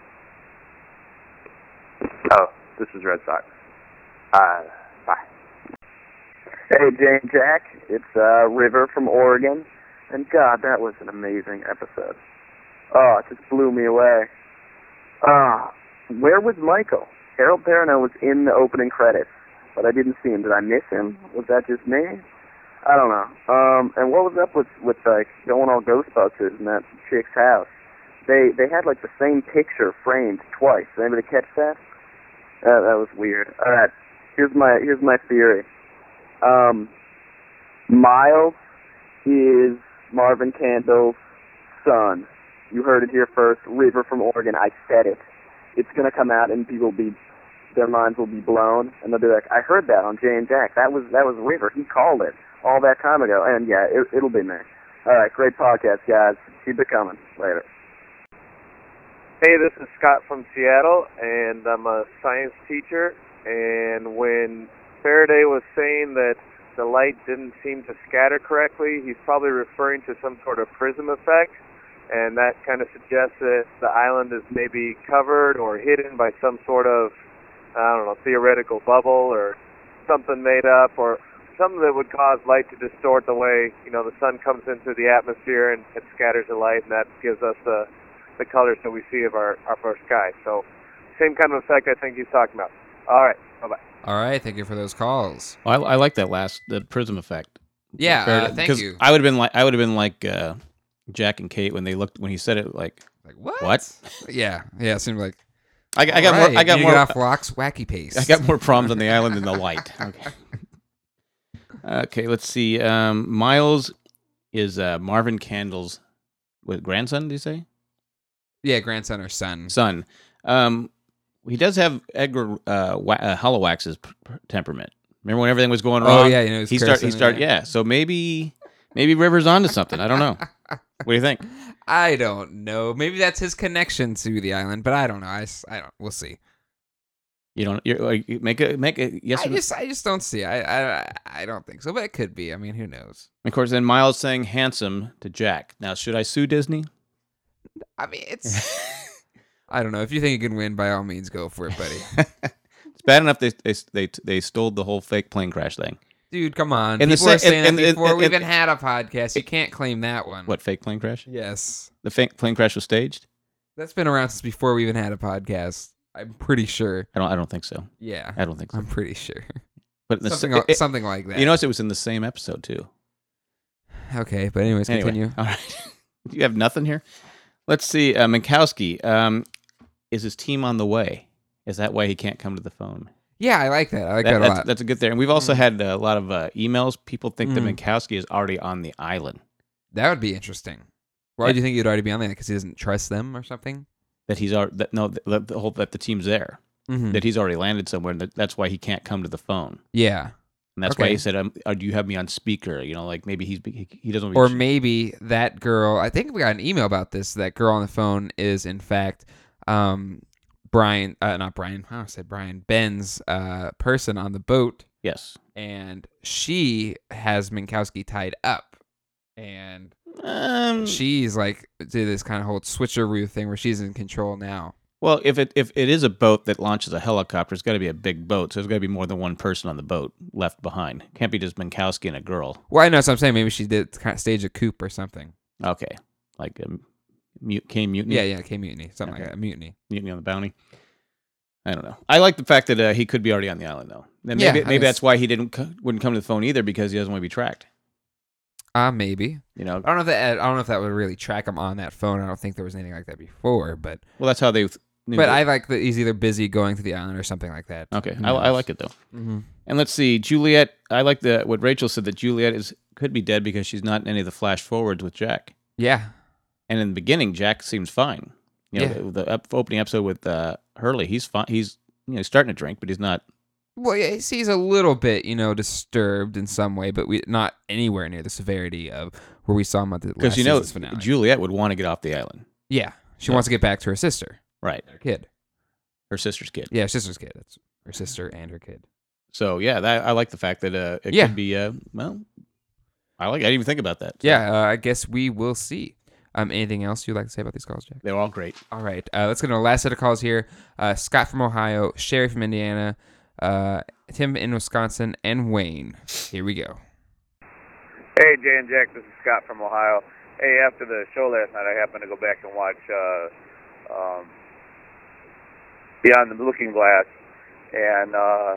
Oh, this is Red Sox. Uh, bye. Hey, Jane Jack, it's uh, River from Oregon, and God, that was an amazing episode. Oh, it just blew me away. Ah, where was Michael? Harold Perrineau was in the opening credits, but I didn't see him. Did I miss him? Was that just me? I don't know. Um, and what was up with with like going all Ghostbusters in that chick's house? They they had like the same picture framed twice. Did anybody catch that? Uh, that was weird. All right, here's my here's my theory. Um, Miles is Marvin Candle's son. You heard it here first. River from Oregon. I said it. It's gonna come out, and people will be, their minds will be blown, and they'll be like, "I heard that on Jay and Jack. That was that was River. He called it all that time ago." And yeah, it, it'll be me. All right, great podcast, guys. Keep it coming. Later. Hey, this is Scott from Seattle, and I'm a science teacher. And when Faraday was saying that the light didn't seem to scatter correctly, he's probably referring to some sort of prism effect, and that kind of suggests that the island is maybe covered or hidden by some sort of, I don't know, theoretical bubble or something made up, or something that would cause light to distort the way, you know, the sun comes into the atmosphere and it scatters the light, and that gives us the the colors that we see of our, our first sky. So same kind of effect I think he's talking about. All right, bye-bye. All right, thank you for those calls. Well, I, I like that last, the prism effect. Yeah, Fair- uh, thank 'cause you. I would have been like, I would have been like uh, Jack and Kate when they looked when he said it. Like, like what? What? Yeah, yeah. It seemed like. I, I got All more. right, I got you more. Get off Locke's wacky pace. I got more problems on the island than the light. Okay. Okay, let's see. Um, Miles is uh, Marvin Candle's what, grandson, did you say? Yeah, grandson or son. Son. Um, he does have Edgar uh, Wa- uh, Hollowax's p- p- temperament. Remember when everything was going Oh, wrong? yeah, you know, he was he start. He cursing, start. yeah. Yeah. So maybe, maybe River's onto something. I don't know. What do you think? I don't know. Maybe that's his connection to the island, but I don't know. I, s- I don't. We'll see. You don't. You're like make a make a yes. I or no? just I just don't see. I I I don't think so, but it could be. I mean, who knows? Of course, then Miles saying handsome to Jack. Now, should I sue Disney? I mean, it's. I don't know. If you think you can win, by all means, go for it, buddy. It's bad enough they they they they stole the whole fake plane crash thing. Dude, come on. And the People sa- are saying and- that and- before and- we and- even had a podcast. You can't claim that one. What, fake plane crash? Yes. The fake plane crash was staged? That's been around since before we even had a podcast. I'm pretty sure. I don't I don't think so. Yeah. I don't think so. I'm pretty sure. But in the something, sa- al- it- something like that. You notice it was in the same episode too. Okay, but anyways, Anyway, continue. all right. You have nothing here? Let's see. Uh, Minkowski, um, is his team on the way? Is that why he can't come to the phone? Yeah, I like that. I like that, a that's, lot. That's a good thing. And we've also Mm. had a lot of uh, emails. People think that Mm. Minkowski is already on the island. That would be interesting. Why Yeah. do you think he'd already be on there? Because he doesn't trust them or something? That he's already that no that the whole that the team's there. Mhm. That he's already landed somewhere. And that, that's why he can't come to the phone. Yeah. And that's why Okay. he said, um, uh, "Do you have me on speaker?" You know, like maybe he's he, he doesn't. Or maybe that girl, I think we got an email about this. That girl on the phone is, in fact, um, Brian, uh, not Brian, I said Brian, Ben's uh, person on the boat. Yes. And she has Minkowski tied up. And um, she's like, did this kind of whole switcheroo thing where she's in control now. Well, if it if it is a boat that launches a helicopter, it's got to be a big boat. So there's got to be more than one person on the boat left behind. Can't be just Minkowski and a girl. Well, I know, so I'm saying maybe she did kind of stage a coup or something. Okay, like a mute, K mutiny. Yeah, yeah, K mutiny, something like that, mutiny. Mutiny on the Bounty. I don't know. I like the fact that uh, he could be already on the island, though. And Yeah, maybe I maybe guess- that's why he didn't co- wouldn't come to the phone either, because he doesn't want to be tracked. Uh, maybe. You know, I don't know if that. I don't know if that would really track him on that phone. I don't think there was anything like that before. But well, that's how they. Knew But that- I like that he's either busy going to the island or something like that. Okay, Who I, I knows? like it though. Mhm. And let's see, Juliet. I like the what Rachel said, that Juliet is could be dead because she's not in any of the flash forwards with Jack. Yeah. And in the beginning, Jack seems fine. You know, Yeah. the, the up, opening episode with uh, Hurley, he's fine. He's you know starting to drink, but he's not. Well, yeah, he's- he's a little bit, you know, disturbed in some way, but we not anywhere near the severity of where we saw him at the Because last you know, season's finale. Juliet would want to get off the island. Yeah, she So- wants to get back to her sister, Right. her kid. Her sister's kid. Yeah, her sister's kid. That's her sister and her kid. So yeah, that, I like the fact that uh, it Yeah. could be. Uh, well, I like. I didn't even think about that. So Yeah, uh, I guess we will see. Um, anything else you'd like to say about these calls, Jack? They're all great. All right, uh, let's get to the last set of calls here. Uh, Scott from Ohio, Sherry from Indiana, uh, Tim in Wisconsin, and Wayne. Here we go. Hey, Jay and Jack, this is Scott from Ohio. Hey, after the show last night, I happened to go back and watch uh, um, Beyond the Looking Glass, and uh,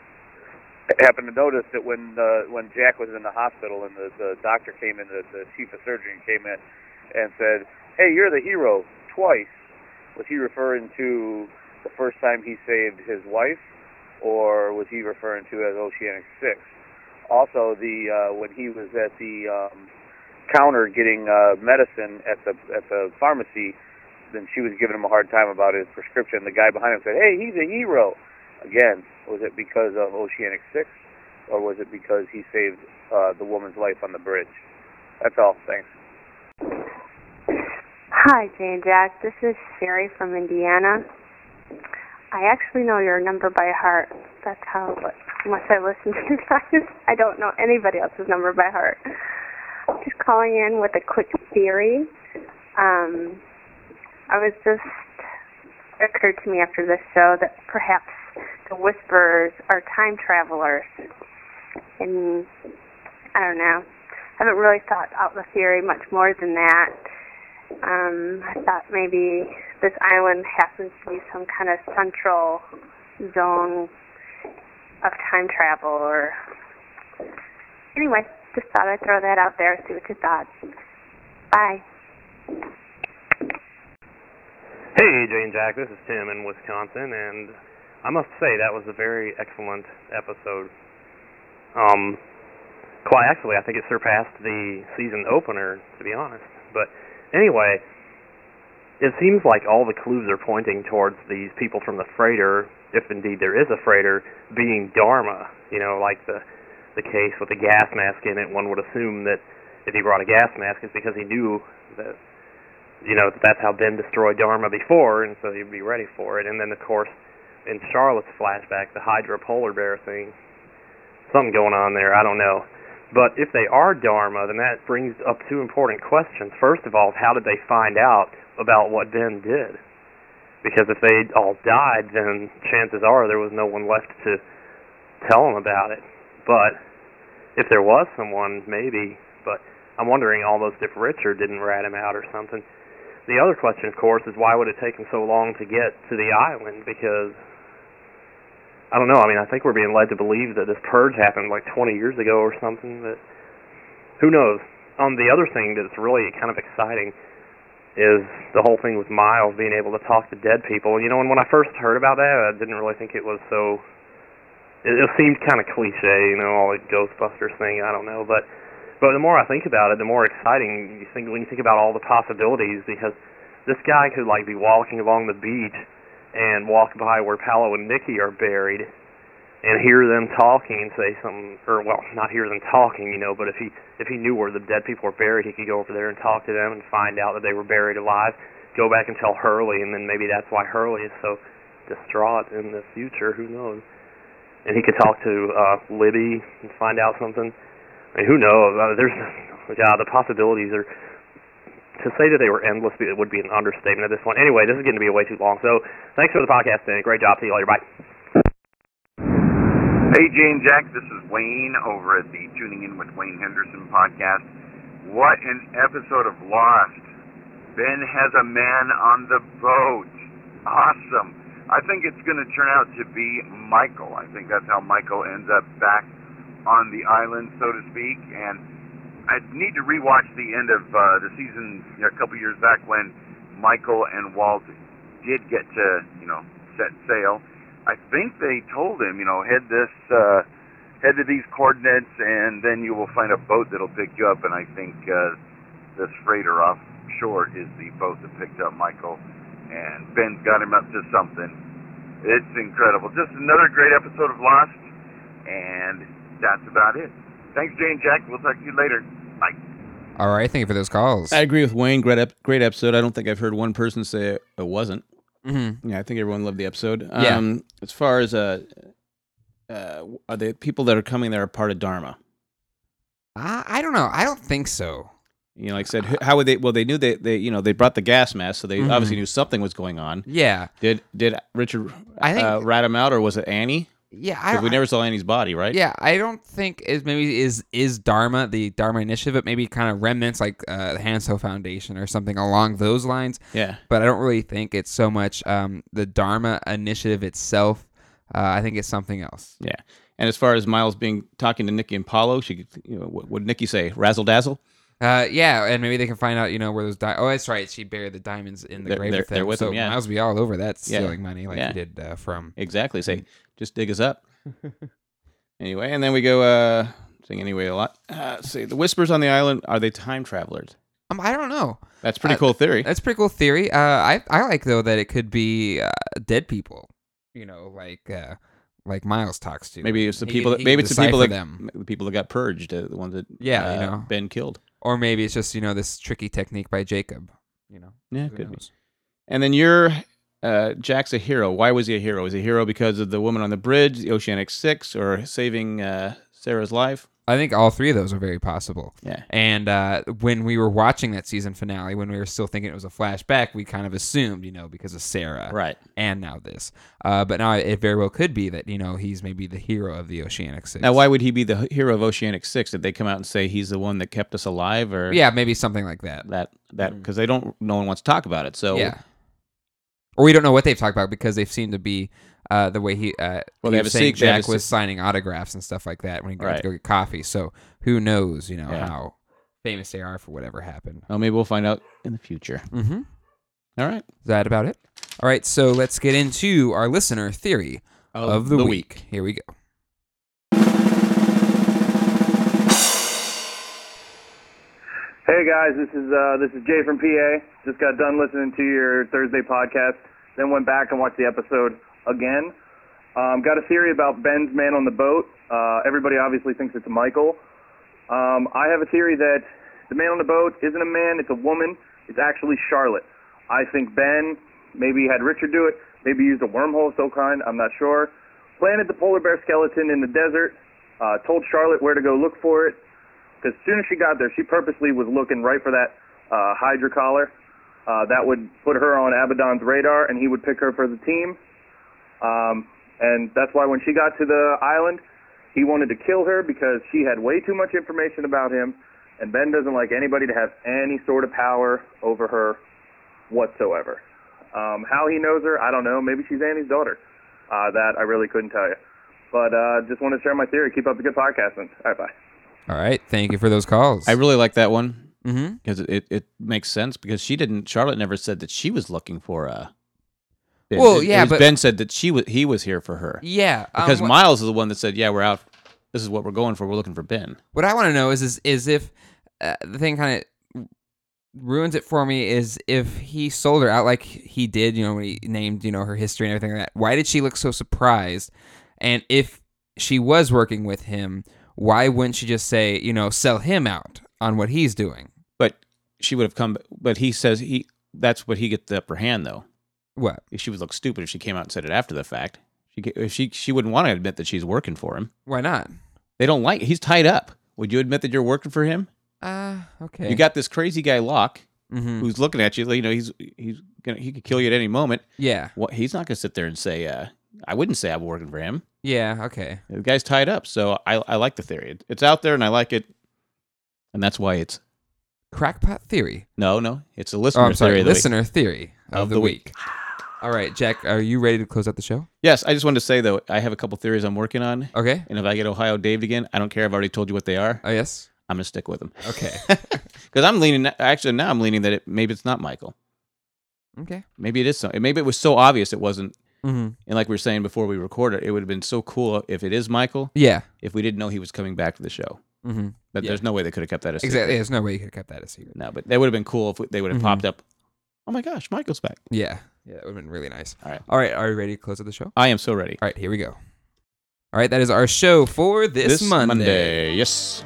I happened to notice that when uh, when Jack was in the hospital and the, the doctor came in, the, the chief of surgery came in and said, "Hey, you're the hero twice." Was he referring to the first time he saved his wife, or was he referring to as Oceanic Six? Also, the uh, when he was at the um, counter getting uh, medicine at the at the pharmacy, then she was giving him a hard time about his prescription. The guy behind him said, "Hey, he's a hero." Again, was it because of Oceanic Six, or was it because he saved uh, the woman's life on the bridge? That's all. Thanks. Hi, Jay and Jack. This is Sherry from Indiana. I actually know your number by heart. That's how much I listen to you guys. I don't know anybody else's number by heart. I'm just calling in with a quick theory. Um, I was just occurred to me after this show that perhaps the Whisperers are time travelers. and I don't know. I haven't really thought out the theory much more than that. Um, I thought maybe this island happens to be some kind of central zone of time travel, or anyway, just thought I'd throw that out there, see what you thought. Bye. Hey, Jay and Jack, this is Tim in Wisconsin, and I must say that was a very excellent episode. Um, quite actually, I think it surpassed the season opener, to be honest. But anyway, it seems like all the clues are pointing towards these people from the freighter, if indeed there is a freighter, being Dharma. You know, like the the case with the gas mask in it. One would assume that if he brought a gas mask, it's because he knew that, you know, that that's how Ben destroyed Dharma before, and so he'd be ready for it. And then, of course, in Charlotte's flashback, the Hydra polar bear thing, something going on there, I don't know. But if they are Dharma, then that brings up two important questions. First of all, how did they find out about what Ben did? Because if they all died, then chances are there was no one left to tell them about it. But if there was someone, maybe. But I'm wondering almost if Richard didn't rat him out or something. The other question, of course, is why would it take him so long to get to the island? Because, I don't know, I mean, I think we're being led to believe that this purge happened like twenty years ago or something. But who knows? Um, the other thing that's really kind of exciting is the whole thing with Miles being able to talk to dead people. You know, and when I first heard about that, I didn't really think it was so... It, it seemed kind of cliche, you know, all the Ghostbusters thing, I don't know. But but the more I think about it, the more exciting you think when you think about all the possibilities, because this guy could, like, be walking along the beach and walk by where Paolo and Nikki are buried and hear them talking and say something, or, well, not hear them talking, you know, but if he if he knew where the dead people were buried, he could go over there and talk to them and find out that they were buried alive, go back and tell Hurley, and then maybe that's why Hurley is so distraught in the future, who knows. And he could talk to uh, Libby and find out something. I mean, who knows? Uh, there's, yeah, the possibilities are, to say that they were endless it would be an understatement at this point. Anyway, this is getting to be way too long, so thanks for the podcast, Dan. Great job. See you later. Bye. Hey, Jay and Jack, this is Wayne over at the Tuning In with Wayne Henderson podcast. What an episode of Lost. Ben has a man on the boat. Awesome. I think it's going to turn out to be Michael. I think that's how Michael ends up back on the island, so to speak. And I need to rewatch the end of uh, the season, you know, a couple years back when Michael and Walt did get to, you know, set sail. I think they told him, you know, head this, uh, head to these coordinates, and then you will find a boat that'll pick you up. And I think uh, this freighter offshore is the boat that picked up Michael. And Ben's got him up to something. It's incredible. Just another great episode of Lost, and that's about it. Thanks, Jay and Jack. We'll talk to you later. Bye. All right, thank you for those calls. I agree with Wayne. Great, ep- great episode. I don't think I've heard one person say it wasn't. Mm-hmm. Yeah, I think everyone loved the episode. Yeah. Um, as far as uh, uh, are the people that are coming there are part of Dharma? Uh, I don't know. I don't think so. You know, like I said, how would they? Well, they knew they, they you know, they brought the gas mask, so they Mhm. obviously knew something was going on. Yeah. Did did Richard I think- uh, rat him out, or was it Annie? Yeah, I 'Cause we I- never saw Annie's body, right? Yeah, I don't think is maybe is is Dharma the Dharma Initiative, but maybe kind of remnants like uh, the Hanso Foundation or something along those lines. Yeah. But I don't really think it's so much um, the Dharma Initiative itself. Uh, I think it's something else. Yeah. And as far as Miles being talking to Nikki and Paulo, she, you know, what would Nikki say? Razzle dazzle. Uh, yeah, and maybe they can find out, you know, where those. Di- oh, that's right. She buried the diamonds in the They're- grave they're- with them. they're with so them, yeah. Miles will be all over that Yeah. stealing money like Yeah. he did uh, from. Exactly. Say, just dig us up. Anyway, and then we go uh, saying anyway a lot. Uh, say the whispers on the island, are they time travelers? Um, I don't know. That's a pretty Uh, cool theory. That's a pretty cool theory. Uh, I I like though that it could be uh, dead people. You know, like uh, like Miles talks to. Maybe it's the He people. can- That, he maybe can it's the people that decipher them. the people that got purged, uh, the ones that Yeah, you uh, know. Ben killed. Or maybe it's just, you know, this tricky technique by Jacob. You know. Yeah, Who could be. knows? And then you're uh, Jack's a hero. Why was he a hero? Is he a hero because of the woman on the bridge, the Oceanic Six, or saving uh, Sarah's life? I think all three of those are very possible. Yeah. And uh, when we were watching that season finale, when we were still thinking it was a flashback, we kind of assumed, you know, because of Sarah. Right. And now this. Uh, but now it very well could be that, you know, he's maybe the hero of the Oceanic Six. Now, why would he be the hero of Oceanic Six? Did they come out and say he's the one that kept us alive, or Yeah, maybe something like that. that that because they don't, no one wants to talk about it. So Yeah. Or we don't know what they've talked about because they've seemed to be uh, the way he. Uh, Well, he they have was a saying sec- they have Jack a was sec- signing autographs and stuff like that when he got Right. to go get coffee. So who knows, you know, Yeah. how famous they are for whatever happened. Well, maybe we'll find out in the future. Mm-hmm. All right. Is that about it? All right, so let's get into our listener theory Of of, the, the week. Here we go. Hey guys, this is uh, this is Jay from P A. Just got done listening to your Thursday podcast, then went back and watched the episode again. Um, got a theory about Ben's man on the boat. Uh, everybody obviously thinks it's Michael. Um, I have a theory that the man on the boat isn't a man, it's a woman. It's actually Charlotte. I think Ben maybe had Richard do it, maybe used a wormhole of some kind, I'm not sure. Planted the polar bear skeleton in the desert, uh, told Charlotte where to go look for it. Because as soon as she got there, she purposely was looking right for that uh, Hydra collar. Uh, that would put her on Abaddon's radar, and he would pick her for the team. Um, and that's why when she got to the island, he wanted to kill her because she had way too much information about him, and Ben doesn't like anybody to have any sort of power over her whatsoever. Um, how he knows her, I don't know. Maybe she's Annie's daughter. Uh, that I really couldn't tell you. But uh, just wanted to share my theory. Keep up the good podcasting. All right, bye. All right, thank you for those calls. I really like that one Mm-hmm. because it, it makes sense because she didn't. Charlotte never said that she was looking for uh Ben. Well, It- it yeah, was but- Ben said that she was he was here for her. Yeah, um, because what- Miles is the one that said, "Yeah, we're out. This is what we're going for. We're looking for Ben." What I want to know is is, is if uh, the thing kind of ruins it for me is if he sold her out like he did, you know, when he named, you know, her history and everything like that. Why did she look so surprised? And if she was working with him, why wouldn't she just say, you know, sell him out on what he's doing? But she would have come. But he says he. That's what he gets the upper hand though. What? She would look stupid if she came out and said it after the fact. She if she she wouldn't want to admit that she's working for him. Why not? They don't like. He's tied up. Would you admit that you're working for him? Uh, okay. You got this crazy guy Locke, Mhm. who's looking at you. You know, he's he's gonna he could kill you at any moment. Yeah. What? He's not gonna sit there and say, uh, "I wouldn't say I'm working for him." Yeah, okay. The guy's tied up, so I I like the theory. It, it's out there, and I like it, and that's why it's Crackpot theory. no, no. It's a Oh, listener I'm sorry. theory. of the week. Listener theory of, Of the, the week. All right, Jack, are you ready to close out the show? Yes, I just wanted to say though, I have a couple theories I'm working on. Okay. And if I get Ohio Dave again, I don't care. I've already told you what they are. Oh yes. I'm gonna stick with them. Okay. Because I'm leaning. Actually, now I'm leaning that it maybe it's not Michael. Okay. Maybe it is. So, maybe it was so obvious it wasn't. Mhm. And like we were saying before we recorded, it would have been so cool if it is Michael. Yeah. If we didn't know he was coming back to the show. Mhm. But Yeah. there's no way they could have kept that a secret. Exactly. There's no way you could have kept that a secret. No, but that would have been cool if they would have Mhm. popped up. Oh my gosh, Michael's back. Yeah. Yeah, that would have been really nice. All right. All right, are you ready to close out the show? I am so ready. All right, here we go. All right, that is our show for this, This Monday. Monday, yes.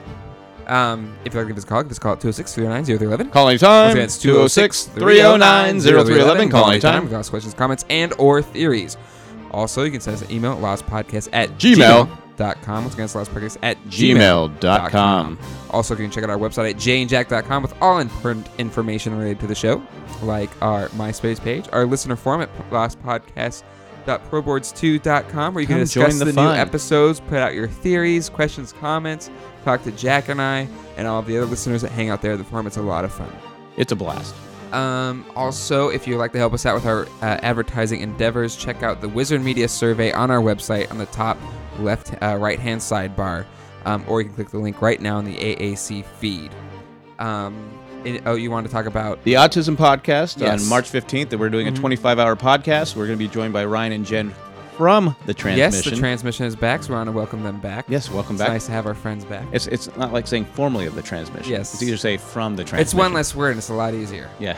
Um, if you'd like to give us a call, give us a call at two oh six, three oh nine, oh three one one. Call anytime. Once again, it's two oh six, three oh nine, oh three one one. Call anytime. You can ask questions, comments, and or theories. Also, you can send us an email at lostpodcast at Gmail. dot com. Once again, it's lostpodcast at Gmail dot com. Also, you can check out our website at jay and jack dot com with all important information related to the show, like our MySpace page, our listener forum at lostpodcast dot pro boards two dot com, where you can Come discuss join the the, fun. new episodes, put out your theories, questions, comments, talk to Jack and I, and all of the other listeners that hang out there at the forum. It's a lot of fun. It's a blast. Um, also, if you'd like to help us out with our uh, advertising endeavors, check out the Wizard Media survey on our website on the top left, uh, right-hand sidebar, um, or you can click the link right now in the A A C feed. Um, it- oh, you want to talk about The Autism Podcast Yes. on March fifteenth. That we're doing Mhm. a twenty-five hour podcast. We're going to be joined by Ryan and Jen from the Transmission. Yes, the transmission is back, so we want to welcome them back. Yes, welcome It's back. nice to have our friends back. It's it's not like saying formally of the Transmission. Yes. It's either say from the Transmission. It's one less word, and it's a lot easier. Yeah.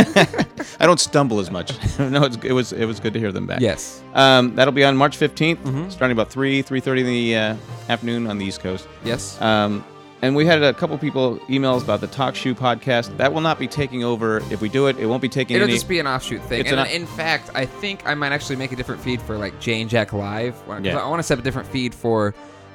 I don't stumble as much. no, it's, it was it was good to hear them back. Yes. Um, that'll be on March fifteenth, Mhm. starting about three, three thirty in the uh, afternoon on the East Coast. Yes. Um, and we had a couple people emails about the Talk Shoe podcast. That will not be taking over. If we do it, it won't be taking It'll any... just be an offshoot thing. It's And an- in fact, I think I might actually make a different feed for like Jay and Jack Live. 'Cause Yeah. I want to set up a different feed for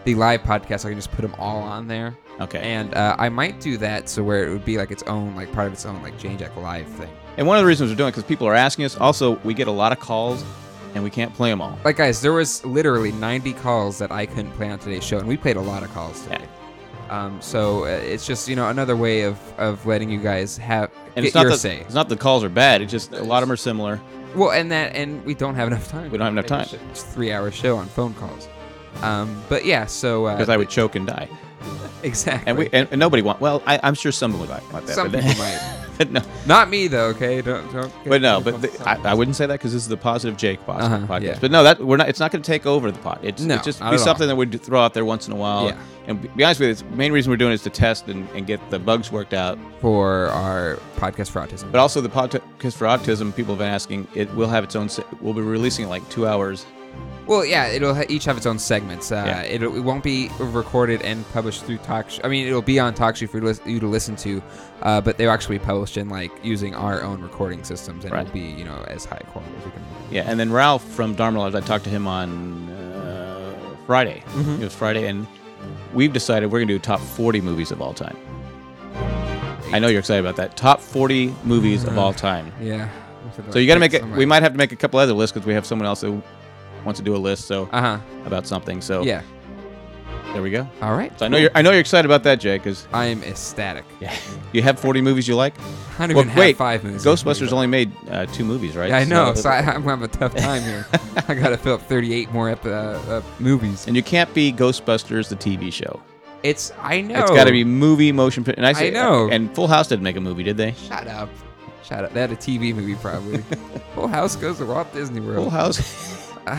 the live podcast, I can just put them all on there. Okay. And uh, I might do that so where it would be like its own, like part of its own, like Jane Jack Live thing. And one of the reasons we're doing it because people are asking us. Also, we get a lot of calls, and we can't play them all. Like, guys, there was literally ninety calls that I couldn't play on today's show, and we played a lot of calls today. Yeah. Um, so uh, it's just, you know, another way of, of letting you guys have and get it's not your that, say. It's not the calls are bad. It's just a lot of them are similar. Well, and that, and we don't have enough time. We don't have enough time. It's a three-hour show on phone calls. Um, but yeah, so because uh, I would choke and die. Exactly. And we and, and nobody want. Well, I, I'm sure someone would like that. Some but people might. But no, not me though. Okay, don't don't. But no, but the, I, I wouldn't say that because this is the Positive Jake pod- Uh-huh, podcast. yeah. But no, that we're not. It's not going to take over the pod. It's, No, it's just not be at all. something that we throw out there once in a while. Yeah. And be be honest with you, the main reason we're doing it is to test and, and get the bugs worked out for our podcast for autism. But also the podcast for autism, people have been asking. It will have its own. Se- we'll be releasing it like two hours. Well, yeah, it'll ha- each have its own segments. Uh, Yeah. it'll, it won't be recorded and published through TalkShoe. I mean, it'll be on TalkShoe for lis- you to listen to, uh, but they'll actually be published in like using our own recording systems, and Right. it'll be, you know, as high quality as we can. Yeah, and then Ralph from Dharma Lives, I talked to him on uh, Friday. Mhm. It was Friday, and we've decided we're going to do top forty movies of all time. I know you're excited about that. Top forty movies of all time. Yeah. So you got to make it. Some, We might have to make a couple other lists because we have someone else who wants to do a list. So uh-huh. about something. So Yeah. there we go. All right. So I know you're. I know you're excited about that, Jay. Because I am ecstatic. Yeah. You have forty movies you like. I don't well, even have wait, five movies. Ghostbusters only made uh, two movies, right? Yeah, I know. So, I, I'm having a tough time here. I got to fill up thirty-eight more ep- uh, uh, movies. And you can't be Ghostbusters the T V show. It's. I know. It's got to be movie, motion picture. And I, say, I know. And Full House didn't make a movie, did they? Shut up. Shut up. They had a T V movie probably. Full House goes to Walt Disney World. Full House.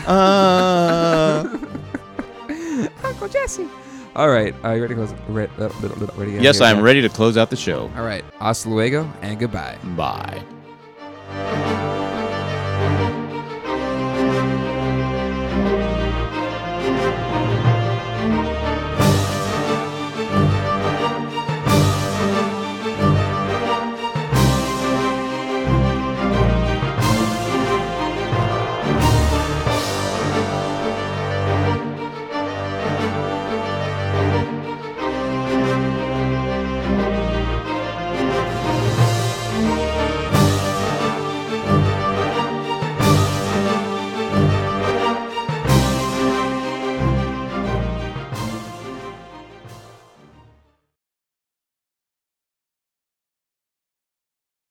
uh... Uncle Jesse. All right. Are you ready to close? Ready, ready, ready, ready Yes, I'm ready to close out the show. All right. Hasta luego and goodbye. Bye.